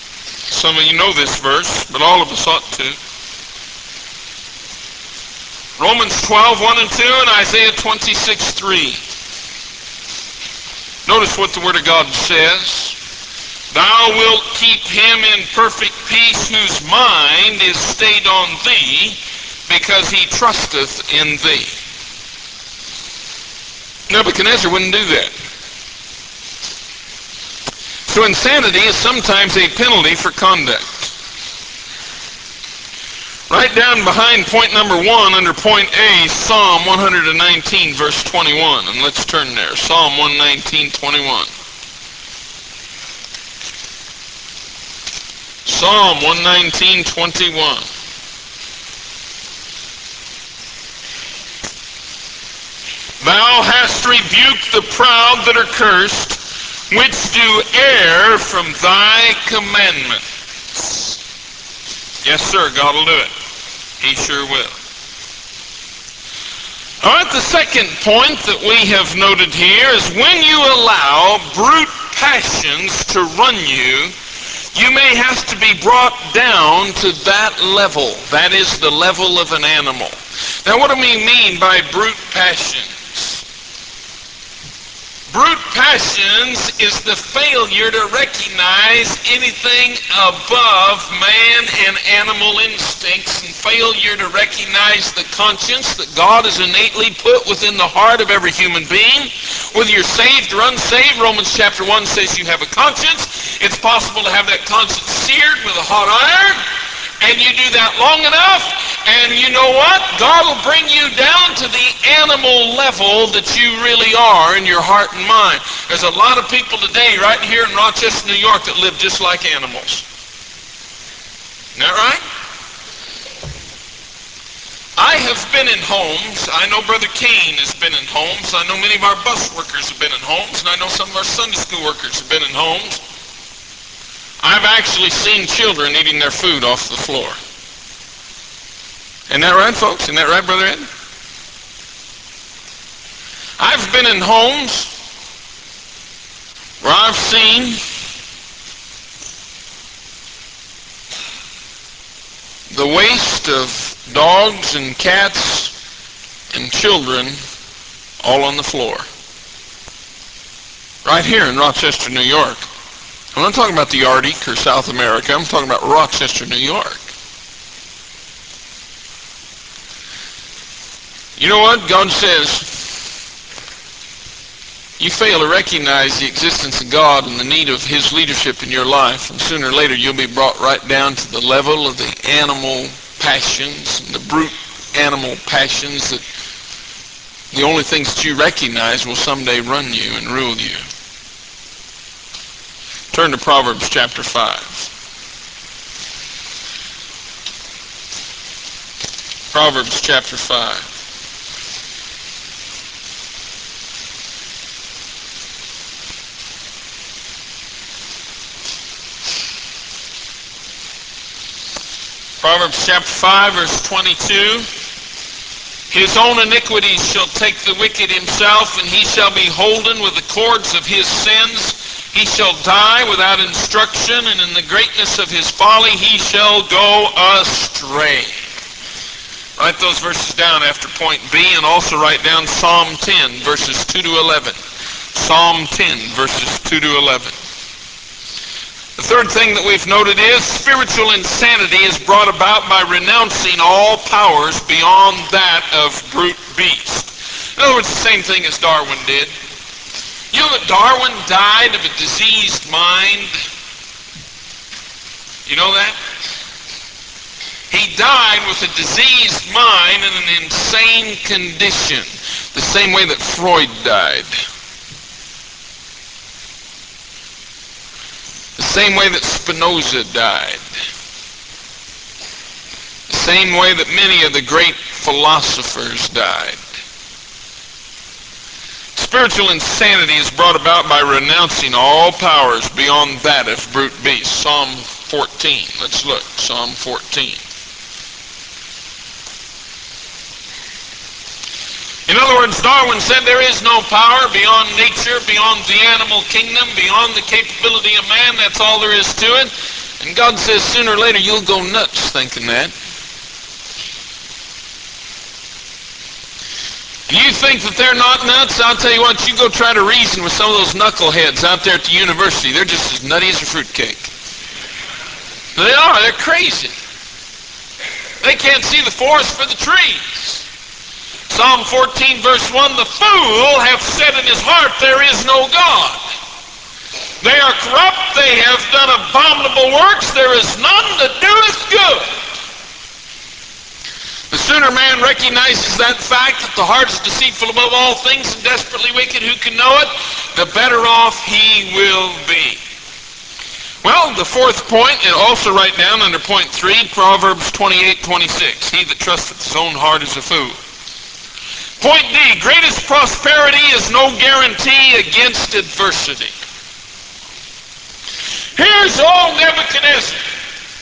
Speaker 1: Some of you know this verse, but all of us ought to. Romans twelve, one and two, and Isaiah twenty-six, three. Notice what the Word of God says. Thou wilt keep him in perfect peace whose mind is stayed on thee, because he trusteth in thee. Nebuchadnezzar wouldn't do that. So insanity is sometimes a penalty for conduct. Right down behind point number one, under point A, Psalm one nineteen, verse twenty-one. And let's turn there. Psalm one nineteen, twenty-one. Psalm one nineteen, twenty-one. Thou hast rebuked the proud that are cursed, which do err from thy commandments. Yes, sir, God will do it. He sure will. All right, the second point that we have noted here is when you allow brute passions to run you, you may have to be brought down to that level. That is the level of an animal. Now, what do we mean by brute passions? Brute passions is the failure to recognize anything above man and animal instincts, and failure to recognize the conscience that God has innately put within the heart of every human being. Whether you're saved or unsaved, Romans chapter one says you have a conscience. It's possible to have that conscience seared with a hot iron, and you do that long enough, and you know what? God will bring you down to the animal level that you really are in your heart and mind. There's a lot of people today right here in Rochester, New York that live just like animals. Isn't that right? I have been in homes. I know Brother Kane has been in homes. I know many of our bus workers have been in homes, and I know some of our Sunday school workers have been in homes. I've actually seen children eating their food off the floor. Isn't that right, folks? Isn't that right, Brother Ed? I've been in homes where I've seen the waste of dogs and cats and children all on the floor. Right here in Rochester, New York. I'm not talking about the Arctic or South America. I'm talking about Rochester, New York. You know what? God says, you fail to recognize the existence of God and the need of His leadership in your life, and sooner or later you'll be brought right down to the level of the animal passions, and the brute animal passions that the only things that you recognize will someday run you and rule you. Turn to Proverbs chapter five. Proverbs chapter five. Proverbs chapter five, verse twenty-two. His own iniquities shall take the wicked himself, and he shall be holden with the cords of his sins. He shall die without instruction, and in the greatness of his folly he shall go astray. Write those verses down after point B, and also write down Psalm ten, verses two to eleven. Psalm ten, verses two to eleven. The third thing that we've noted is spiritual insanity is brought about by renouncing all powers beyond that of brute beast. In other words, the same thing as Darwin did. You know that Darwin died of a diseased mind? You know that? He died with a diseased mind and an insane condition, the same way that Freud died. The same way that Spinoza died. The same way that many of the great philosophers died. Spiritual insanity is brought about by renouncing all powers beyond that of brute beasts. Psalm fourteen. Let's look. Psalm fourteen. In other words, Darwin said there is no power beyond nature, beyond the animal kingdom, beyond the capability of man. That's all there is to it. And God says sooner or later you'll go nuts thinking that. You think that they're not nuts? I'll tell you what, you go try to reason with some of those knuckleheads out there at the university. They're just as nutty as a fruitcake. They are. They're crazy. They can't see the forest for the trees. Psalm fourteen, verse one, the fool hath said in his heart, there is no God. They are corrupt. They have done abominable works. There is none that doeth good. The sooner man recognizes that fact, that the heart is deceitful above all things and desperately wicked, who can know it, the better off he will be. Well, the fourth point, and also write down under point three, Proverbs twenty-eight twenty-six. He that trusteth his own heart is a fool. Point D, greatest prosperity is no guarantee against adversity. Here's old Nebuchadnezzar.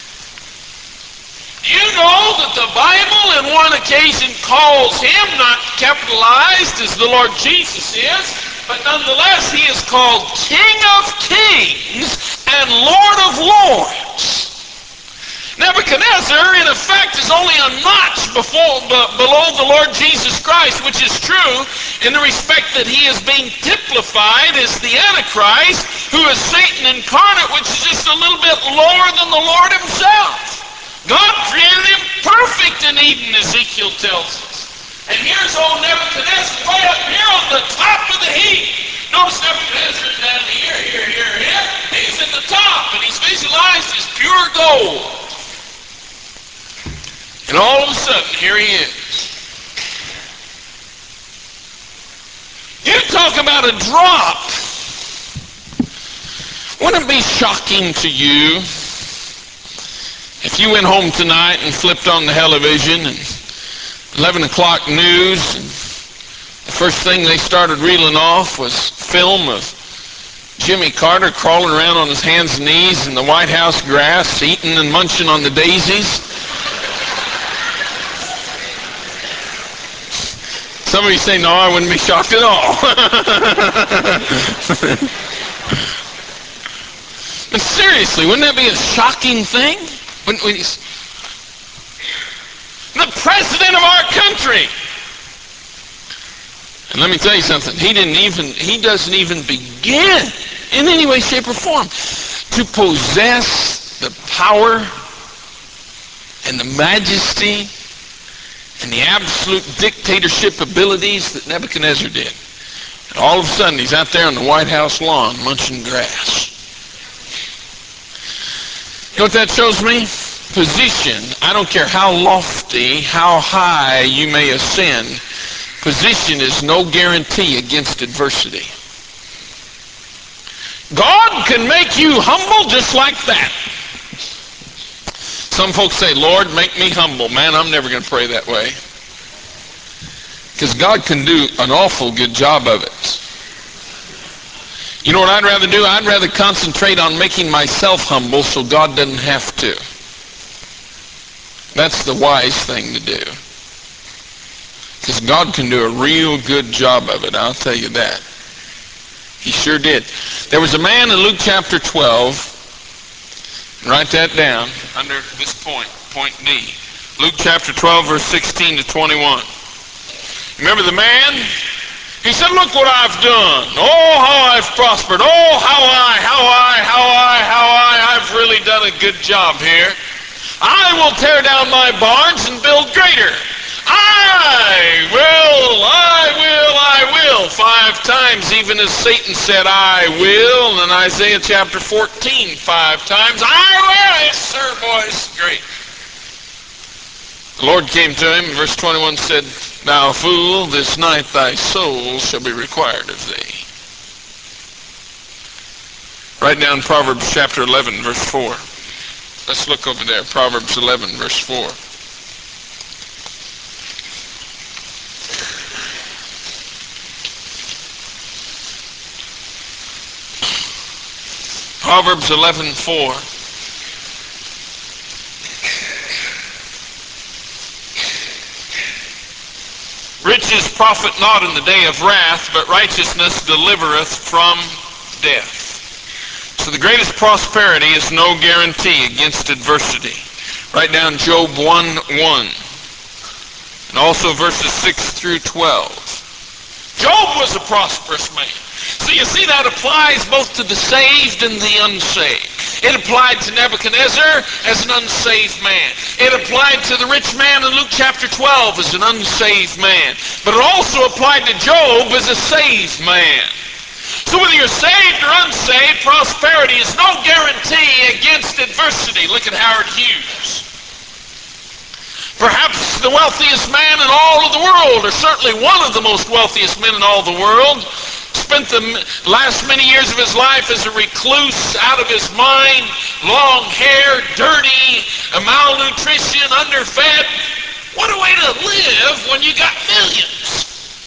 Speaker 1: You know that the Bible in one occasion calls him, not capitalized as the Lord Jesus is, but nonetheless he is called King of Kings and Lord of Lords. Nebuchadnezzar, in effect, is only a notch before, below the Lord Jesus Christ, which is true in the respect that he is being typified as the Antichrist, who is Satan incarnate, which is just a little bit lower than the Lord himself. God created him perfect in Eden, Ezekiel tells us. And here's old Nebuchadnezzar way up here on the top of the heap. Notice Nebuchadnezzar down here, here, here, here. He's at the top, and he's visualized as pure gold. And all of a sudden, here he is. You talk about a drop. Wouldn't it be shocking to you if you went home tonight and flipped on the television and eleven o'clock news, and the first thing they started reeling off was film of Jimmy Carter crawling around on his hands and knees in the White House grass, eating and munching on the daisies? Some of you say, no, I wouldn't be shocked at all. But seriously, wouldn't that be a shocking thing? Wouldn't we? The president of our country. And let me tell you something. He didn't even, he doesn't even begin in any way, shape, or form to possess the power and the majesty and the absolute dictatorship abilities that Nebuchadnezzar did. And all of a sudden, he's out there on the White House lawn munching grass. You know what that shows me? Position. I don't care how lofty, how high you may ascend, position is no guarantee against adversity. God can make you humble just like that. Some folks say, Lord, make me humble. Man, I'm never going to pray that way. Because God can do an awful good job of it. You know what I'd rather do? I'd rather concentrate on making myself humble so God doesn't have to. That's the wise thing to do. Because God can do a real good job of it, I'll tell you that. He sure did. There was a man in Luke chapter twelve, write that down under this point, point D. Luke chapter twelve, verse sixteen to twenty-one. Remember the man? He said, look what I've done. Oh, how I've prospered. Oh, how I, how I, how I, how I, I've really done a good job here. I will tear down my barns and build greater. I will, I will, I will. Five times, even as Satan said, I will. In Isaiah chapter fourteen, five times, I will. Yes, sir, boys. Great. The Lord came to him, verse twenty-one said, thou fool, this night thy soul shall be required of thee. Write down Proverbs chapter eleven, verse four. Let's look over there, Proverbs eleven, verse four. Proverbs eleven, four. Riches profit not in the day of wrath, but righteousness delivereth from death. So the greatest prosperity is no guarantee against adversity. Write down Job one, one. And also verses six through twelve. was a prosperous man. So you see, that applies both to the saved and the unsaved. It applied to Nebuchadnezzar as an unsaved man. It applied to the rich man in Luke chapter twelve as an unsaved man. But it also applied to Job as a saved man. So whether you're saved or unsaved, prosperity is no guarantee against adversity. Look at Howard Hughes. Perhaps the wealthiest man in all of the world, or certainly one of the most wealthiest men in all the world, spent the last many years of his life as a recluse, out of his mind, long hair, dirty, malnutrition, underfed. What a way to live when you got millions.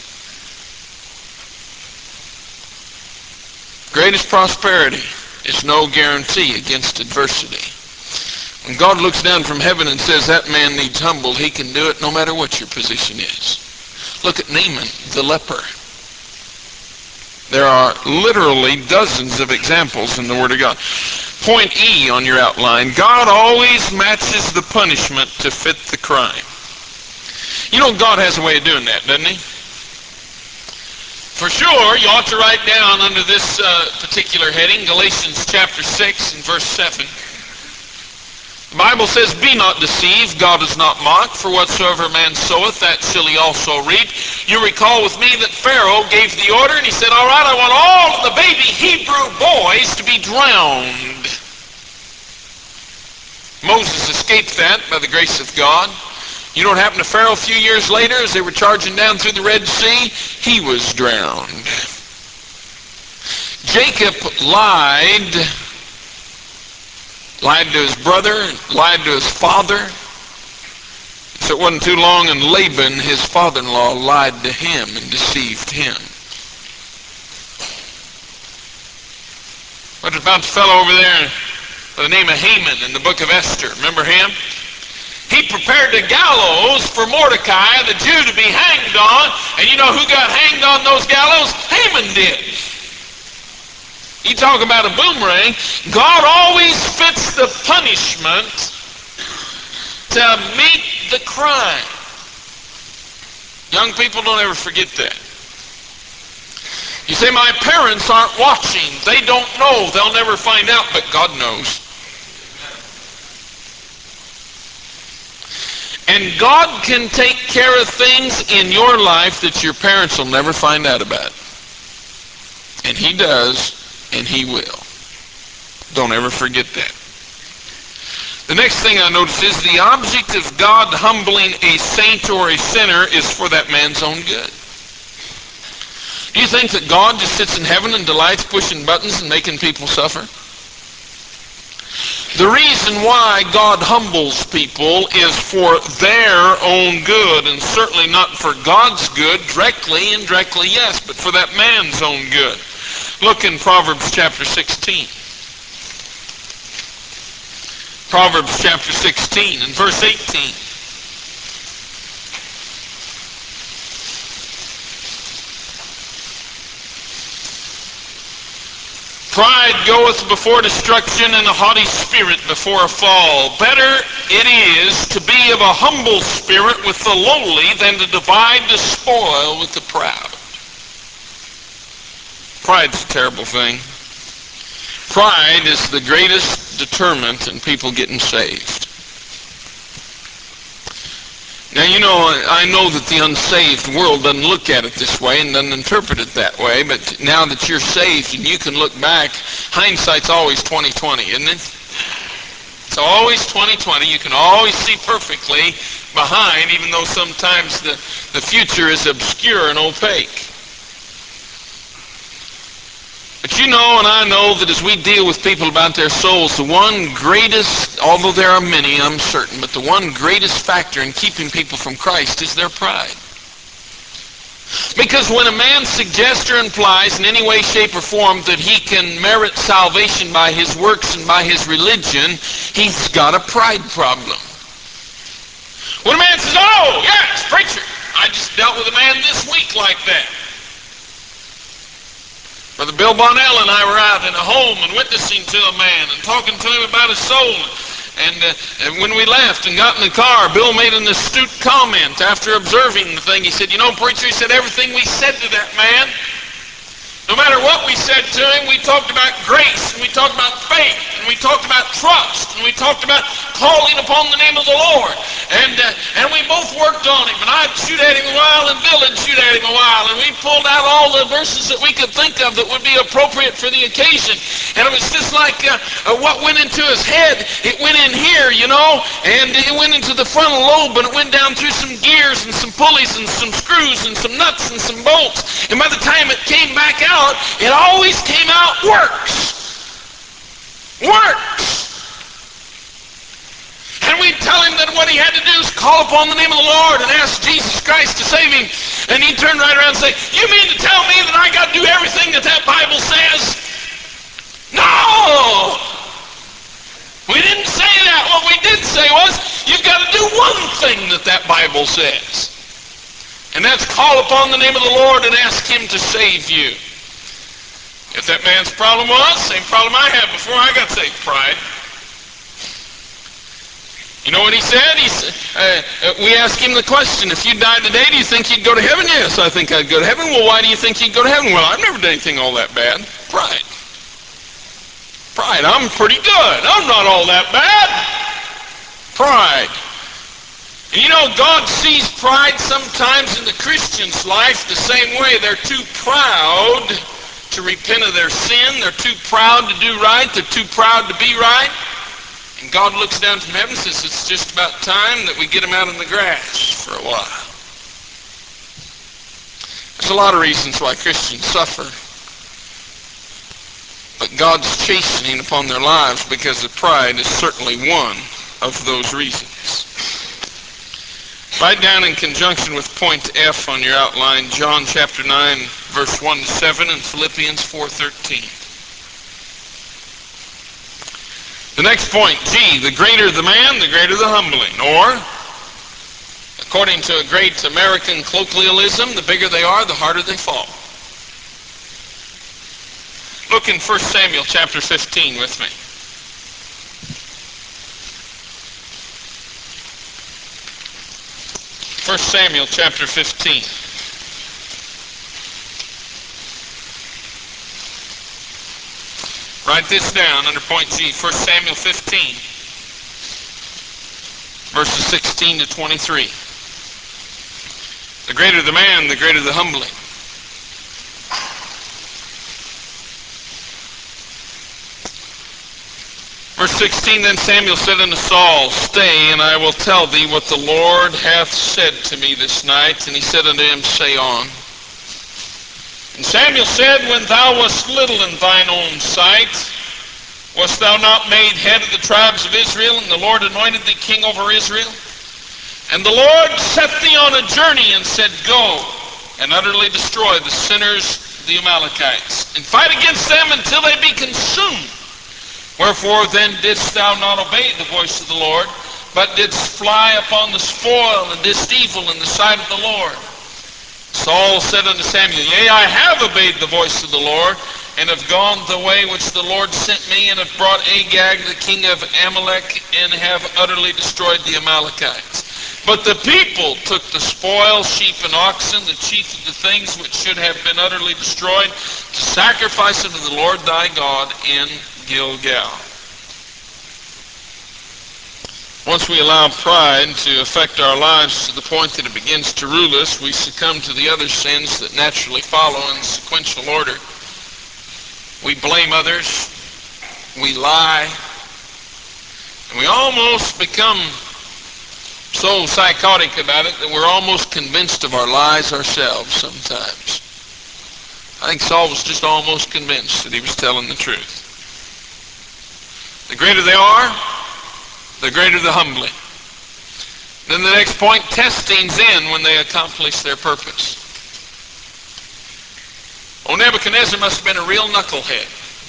Speaker 1: Greatest prosperity is no guarantee against adversity. When God looks down from heaven and says that man needs humbled, he can do it no matter what your position is. Look at Naaman, the leper. There are literally dozens of examples in the Word of God. Point E on your outline, God always matches the punishment to fit the crime. You know, God has a way of doing that, doesn't he? For sure, you ought to write down under this uh, particular heading, Galatians chapter six and verse seven. The Bible says, be not deceived, God is not mocked, for whatsoever man soweth, that shall he also reap. You recall with me that Pharaoh gave the order, and he said, all right, I want all of the baby Hebrew boys to be drowned. Moses escaped that by the grace of God. You know what happened to Pharaoh a few years later as they were charging down through the Red Sea? He was drowned. Jacob lied. Lied to his brother, lied to his father. So it wasn't too long, and Laban, his father-in-law, lied to him and deceived him. What about the fellow over there by the name of Haman in the book of Esther? Remember him? He prepared the gallows for Mordecai, the Jew, to be hanged on. And you know who got hanged on those gallows? Haman did. You talk about a boomerang. God always fits the punishment to meet the crime. Young people, don't ever forget that. You say, my parents aren't watching. They don't know. They'll never find out, but God knows. And God can take care of things in your life that your parents will never find out about. And he does. And he will. Don't ever forget that. The next thing I notice is the object of God humbling a saint or a sinner is for that man's own good. Do you think that God just sits in heaven and delights pushing buttons and making people suffer? The reason why God humbles people is for their own good, and certainly not for God's good, directly, indirectly, yes, but for that man's own good. Look in Proverbs chapter sixteen. Proverbs chapter sixteen and verse eighteen. Pride goeth before destruction, and a haughty spirit before a fall. Better it is to be of a humble spirit with the lowly than to divide the spoil with the proud. Pride's a terrible thing. Pride is the greatest deterrent in people getting saved. Now, you know, I know that the unsaved world doesn't look at it this way and doesn't interpret it that way, but now that you're saved and you can look back, hindsight's always twenty twenty, isn't it? It's always twenty twenty. You can always see perfectly behind, even though sometimes the, the future is obscure and opaque. But you know and I know that as we deal with people about their souls, the one greatest, although there are many, I'm certain, but the one greatest factor in keeping people from Christ is their pride. Because when a man suggests or implies in any way, shape, or form that he can merit salvation by his works and by his religion, he's got a pride problem. When a man says, oh, yes, preacher, I just dealt with a man this week like that. Brother Bill Bonnell and I were out in a home and witnessing to a man and talking to him about his soul. And, uh, and when we left and got in the car, Bill made an astute comment after observing the thing. He said, you know, preacher, he said, everything we said to that man No matter what we said to him, we talked about grace, and we talked about faith, and we talked about trust, and we talked about calling upon the name of the Lord. And uh, and we both worked on him, and I'd shoot at him a while, and Bill would shoot at him a while, and we pulled out all the verses that we could think of that would be appropriate for the occasion. And it was just like uh, uh, what went into his head, it went in here, you know, and it went into the frontal lobe, and it went down through some gears and some pulleys and some screws and some nuts and some bolts. And by the time it came back out, it always came out works. Works. And we'd tell him that what he had to do is call upon the name of the Lord and ask Jesus Christ to save him. And he'd turn right around and say, you mean to tell me that I got to do everything that that Bible says? No! We didn't say that. What we did say was, you've got to do one thing that that Bible says. And that's call upon the name of the Lord and ask him to save you. If that man's problem was, same problem I had before I got saved, pride. You know what he said? He said, uh, we asked him the question, if you died today, do you think you'd go to heaven? Yes, I think I'd go to heaven. Well, why do you think you'd go to heaven? Well, I've never done anything all that bad. Pride. Pride. I'm pretty good. I'm not all that bad. Pride. And you know, God sees pride sometimes in the Christian's life the same way. They're too proud to repent of their sin. They're too proud to do right. They're too proud to be right. And God looks down from heaven and says, it's just about time that we get them out in the grass for a while. There's a lot of reasons why Christians suffer. But God's chastening upon their lives because of pride is certainly one of those reasons. Write down in conjunction with point F on your outline, John chapter nine, verse one to seven, and Philippians four thirteen. The next point, G, the greater the man, the greater the humbling. Or, according to a great American colloquialism, the bigger they are, the harder they fall. Look in First Samuel chapter fifteen with me. First Samuel chapter fifteen. Write this down under point G. First Samuel fifteen, verses sixteen to twenty-three. The greater the man, the greater the humbling. Verse sixteen, then Samuel said unto Saul, stay, and I will tell thee what the Lord hath said to me this night. And he said unto him, say on. And Samuel said, when thou wast little in thine own sight, wast thou not made head of the tribes of Israel, and the Lord anointed thee king over Israel? And the Lord set thee on a journey and said, go, and utterly destroy the sinners, the Amalekites, and fight against them until they be consumed. Wherefore then didst thou not obey the voice of the Lord, but didst fly upon the spoil, and didst evil in the sight of the Lord? Saul said unto Samuel, yea, I have obeyed the voice of the Lord, and have gone the way which the Lord sent me, and have brought Agag, the king of Amalek, and have utterly destroyed the Amalekites. But the people took the spoil, sheep and oxen, the chief of the things which should have been utterly destroyed, to sacrifice unto the Lord thy God in Gilgal. Once we allow pride to affect our lives to the point that it begins to rule us, we succumb to the other sins that naturally follow in sequential order. We blame others, we lie, and we almost become so psychotic about it that we're almost convinced of our lies ourselves sometimes. I think Saul was just almost convinced that he was telling the truth. The greater they are, the greater the humbling. Then the next point, testing's in when they accomplish their purpose. Oh, Nebuchadnezzar must have been a real knucklehead.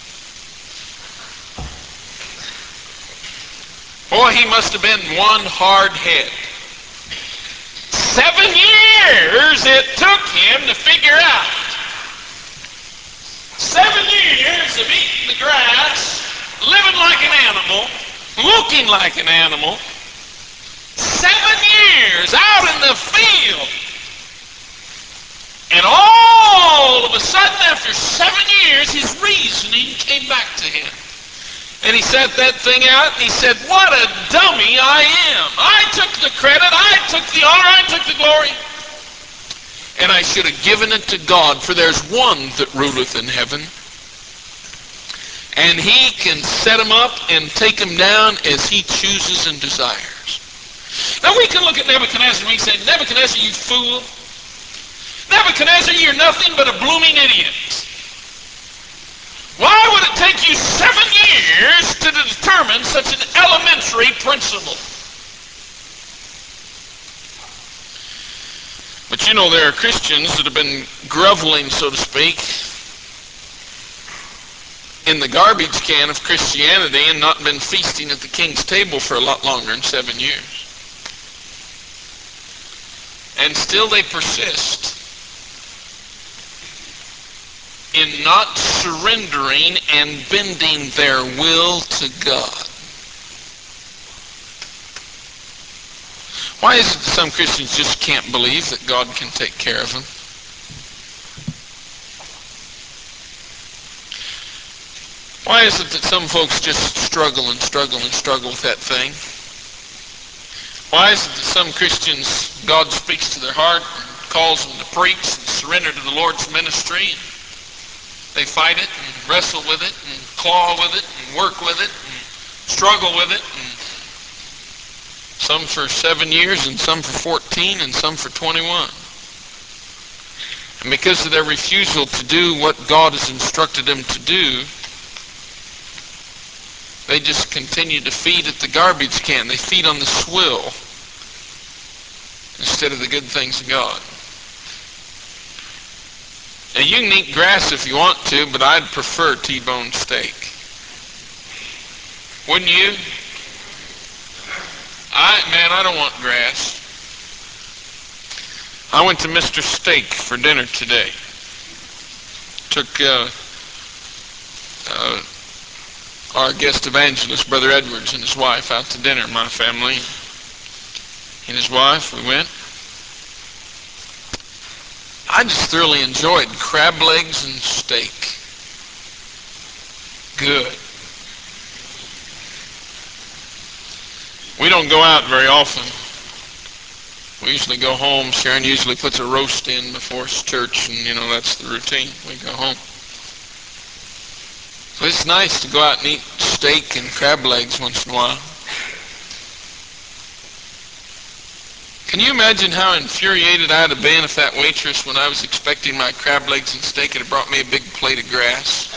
Speaker 1: Boy, he must have been one hard head. Seven years it took him to figure out. Seven years of eating the grass, living like an animal, looking like an animal. Seven years out in the field. And all of a sudden, after seven And he set that thing out, and he said, what a dummy I am. I took the credit, I took the honor, I took the glory. And I should have given it to God, for there's one that ruleth in heaven. And he can set him up and take him down as he chooses and desires. Now we can look at Nebuchadnezzar and we can say, Nebuchadnezzar, you fool. Nebuchadnezzar, you're nothing but a blooming idiot. Why would it take you seven years to determine such an elementary principle? But you know, there are Christians that have been groveling, so to speak, in the garbage can of Christianity and not been feasting at the king's table for a lot longer than seven years. And still they persist in not surrendering and bending their will to God. Why is it that some Christians just can't believe that God can take care of them? Why is it that some folks just struggle and struggle and struggle with that thing? Why is it that some Christians, God speaks to their heart and calls them to preach and surrender to the Lord's ministry? They fight it and wrestle with it and claw with it and work with it and struggle with it. And some for seven years and some for fourteen and some for twenty-one. And because of their refusal to do what God has instructed them to do, they just continue to feed at the garbage can. They feed on the swill instead of the good things of God. Now you can eat grass if you want to, but I'd prefer T-bone steak. Wouldn't you? I, man, I don't want grass. I went to Mister Steak for dinner today. Took uh, uh, our guest evangelist, Brother Edwards, and his wife out to dinner, my family. And his wife, we went. I just thoroughly enjoyed crab legs and steak. Good. We don't go out very often. We usually go home. Sharon usually puts a roast in before church, and you know, that's the routine. We go home. So it's nice to go out and eat steak and crab legs once in a while. Can you imagine how infuriated I'd have been if that waitress, when I was expecting my crab legs and steak, had brought me a big plate of grass?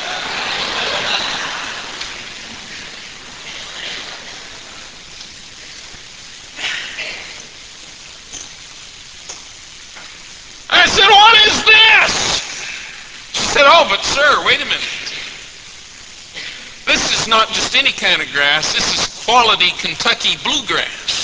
Speaker 1: I said, what is this? She said, oh, but sir, wait a minute. This is not just any kind of grass. This is quality Kentucky bluegrass.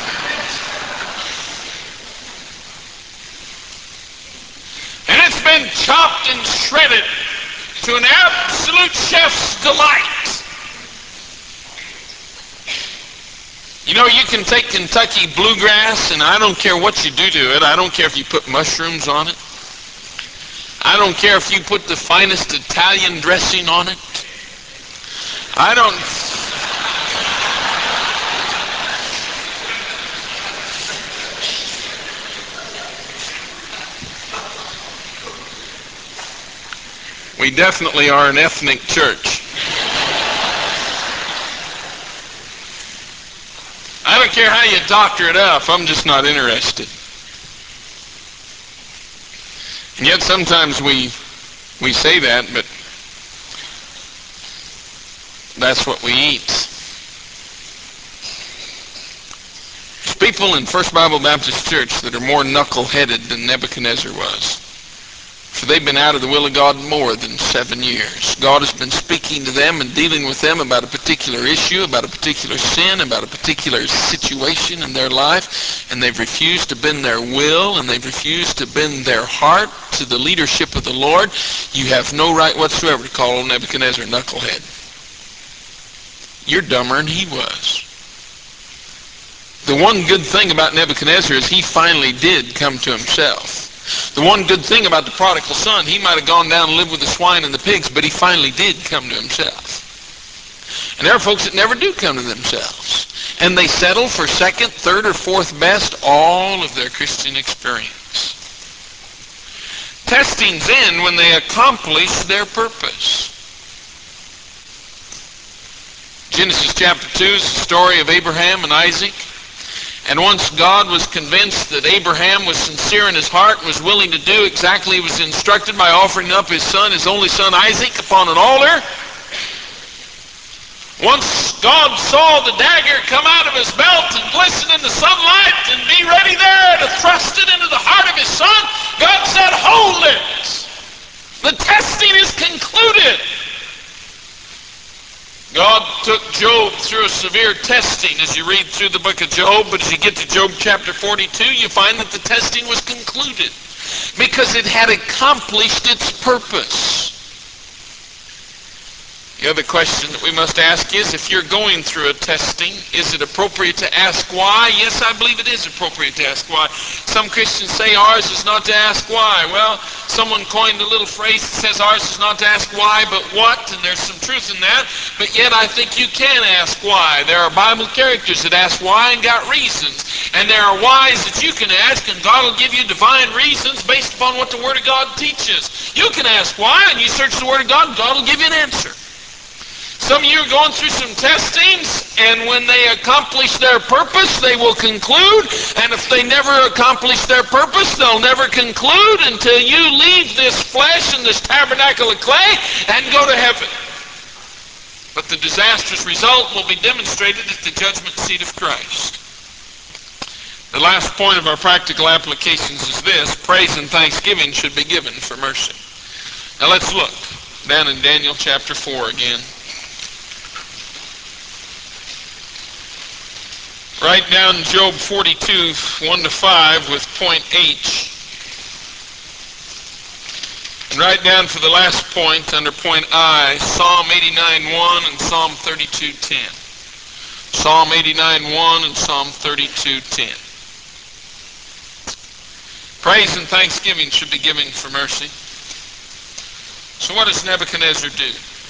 Speaker 1: And it's been chopped and shredded to an absolute chef's delight. You know, you can take Kentucky bluegrass, and I don't care what you do to it. I don't care if you put mushrooms on it. I don't care if you put the finest Italian dressing on it. I don't... We definitely are an ethnic church. I don't care how you doctor it up. I'm just not interested. And yet sometimes we we say that, but that's what we eat. There's people in First Bible Baptist Church that are more knuckle-headed than Nebuchadnezzar was. For they've been out of the will of God more than seven years. God has been speaking to them and dealing with them about a particular issue, about a particular sin, about a particular situation in their life, and they've refused to bend their will, and they've refused to bend their heart to the leadership of the Lord. You have no right whatsoever to call Nebuchadnezzar a knucklehead. You're dumber than he was. The one good thing about Nebuchadnezzar is he finally did come to himself. The one good thing about the prodigal son, he might have gone down and lived with the swine and the pigs, but he finally did come to himself. And there are folks that never do come to themselves. And they settle for second, third, or fourth best all of their Christian experience. Testing's in when they accomplish their purpose. Genesis chapter two is the story of Abraham and Isaac. And once God was convinced that Abraham was sincere in his heart and was willing to do exactly as he was instructed by offering up his son, his only son Isaac, upon an altar, once God saw the dagger come out of his belt and glisten in the sunlight and be ready there to thrust it into the heart of his son, God said, "Hold it. The testing is concluded." God took Job through a severe testing as you read through the book of Job, but as you get to Job chapter forty-two, you find that the testing was concluded because it had accomplished its purpose. The other question that we must ask is, if you're going through a testing, is it appropriate to ask why? Yes, I believe it is appropriate to ask why. Some Christians say ours is not to ask why. Well, someone coined a little phrase that says ours is not to ask why, but what, and there's some truth in that. But yet I think you can ask why. There are Bible characters that ask why and got reasons. And there are whys that you can ask, and God will give you divine reasons based upon what the Word of God teaches. You can ask why, and you search the Word of God, and God will give you an answer. Some of you are going through some testings, and when they accomplish their purpose, they will conclude. And if they never accomplish their purpose, they'll never conclude until you leave this flesh and this tabernacle of clay and go to heaven. But the disastrous result will be demonstrated at the judgment seat of Christ. The last point of our practical applications is this: praise and thanksgiving should be given for mercy. Now let's look down in Daniel chapter four again. Write down Job forty-two, one to five with point H. And write down for the last point, under point I, Psalm eighty-nine, one and Psalm thirty-two, ten. Psalm eighty-nine, one and Psalm thirty-two, ten. Praise and thanksgiving should be given for mercy. So what does Nebuchadnezzar do?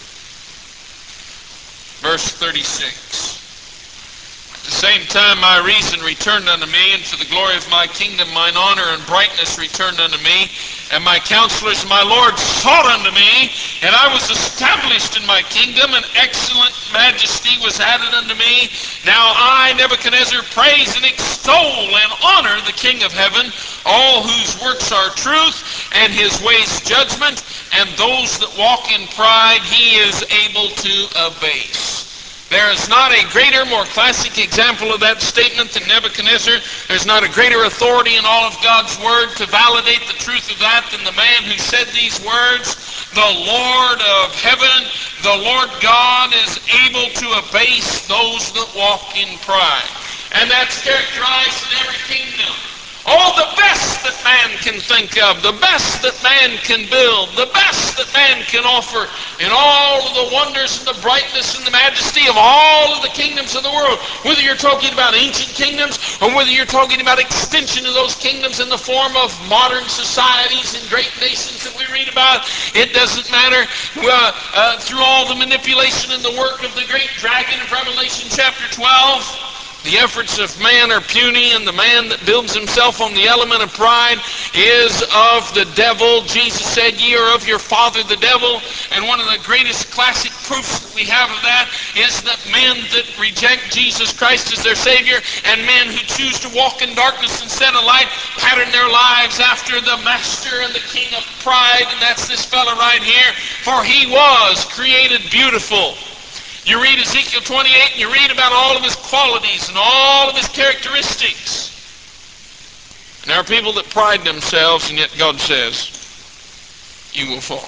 Speaker 1: Verse thirty-six. At the same time my reason returned unto me, and for the glory of my kingdom mine honor and brightness returned unto me, and my counselors and my Lord sought unto me, and I was established in my kingdom, and excellent majesty was added unto me. Now I, Nebuchadnezzar, praise and extol and honor the King of heaven, all whose works are truth, and his ways judgment, and those that walk in pride he is able to abase. There is not a greater, more classic example of that statement than Nebuchadnezzar. There's not a greater authority in all of God's Word to validate the truth of that than the man who said these words. The Lord of heaven, the Lord God, is able to abase those that walk in pride. And that's characterized in every kingdom. All the best that man can think of, the best that man can build, the best that man can offer, in all of the wonders and the brightness and the majesty of all of the kingdoms of the world, whether you're talking about ancient kingdoms or whether you're talking about extension of those kingdoms in the form of modern societies and great nations that we read about, it doesn't matter. Uh, uh, through all the manipulation and the work of the great dragon of Revelation chapter twelve, the efforts of man are puny, and the man that builds himself on the element of pride is of the devil. Jesus said, "Ye are of your father the devil." And one of the greatest classic proofs that we have of that is that men that reject Jesus Christ as their Savior, and men who choose to walk in darkness instead of light, pattern their lives after the master and the king of pride, and that's this fellow right here. For he was created beautiful. You read Ezekiel twenty-eight and you read about all of his qualities and all of his characteristics. And there are people that pride themselves, and yet God says, you will fall.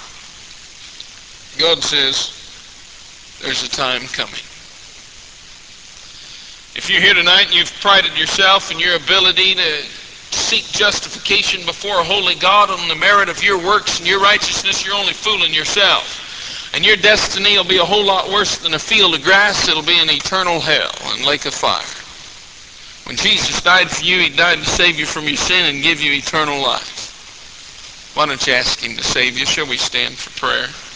Speaker 1: God says, there's a time coming. If you're here tonight and you've prided yourself in your ability to seek justification before a holy God on the merit of your works and your righteousness, you're only fooling yourself. And your destiny will be a whole lot worse than a field of grass. It'll be an eternal hell and lake of fire. When Jesus died for you, he died to save you from your sin and give you eternal life. Why don't you ask him to save you? Shall we stand for prayer?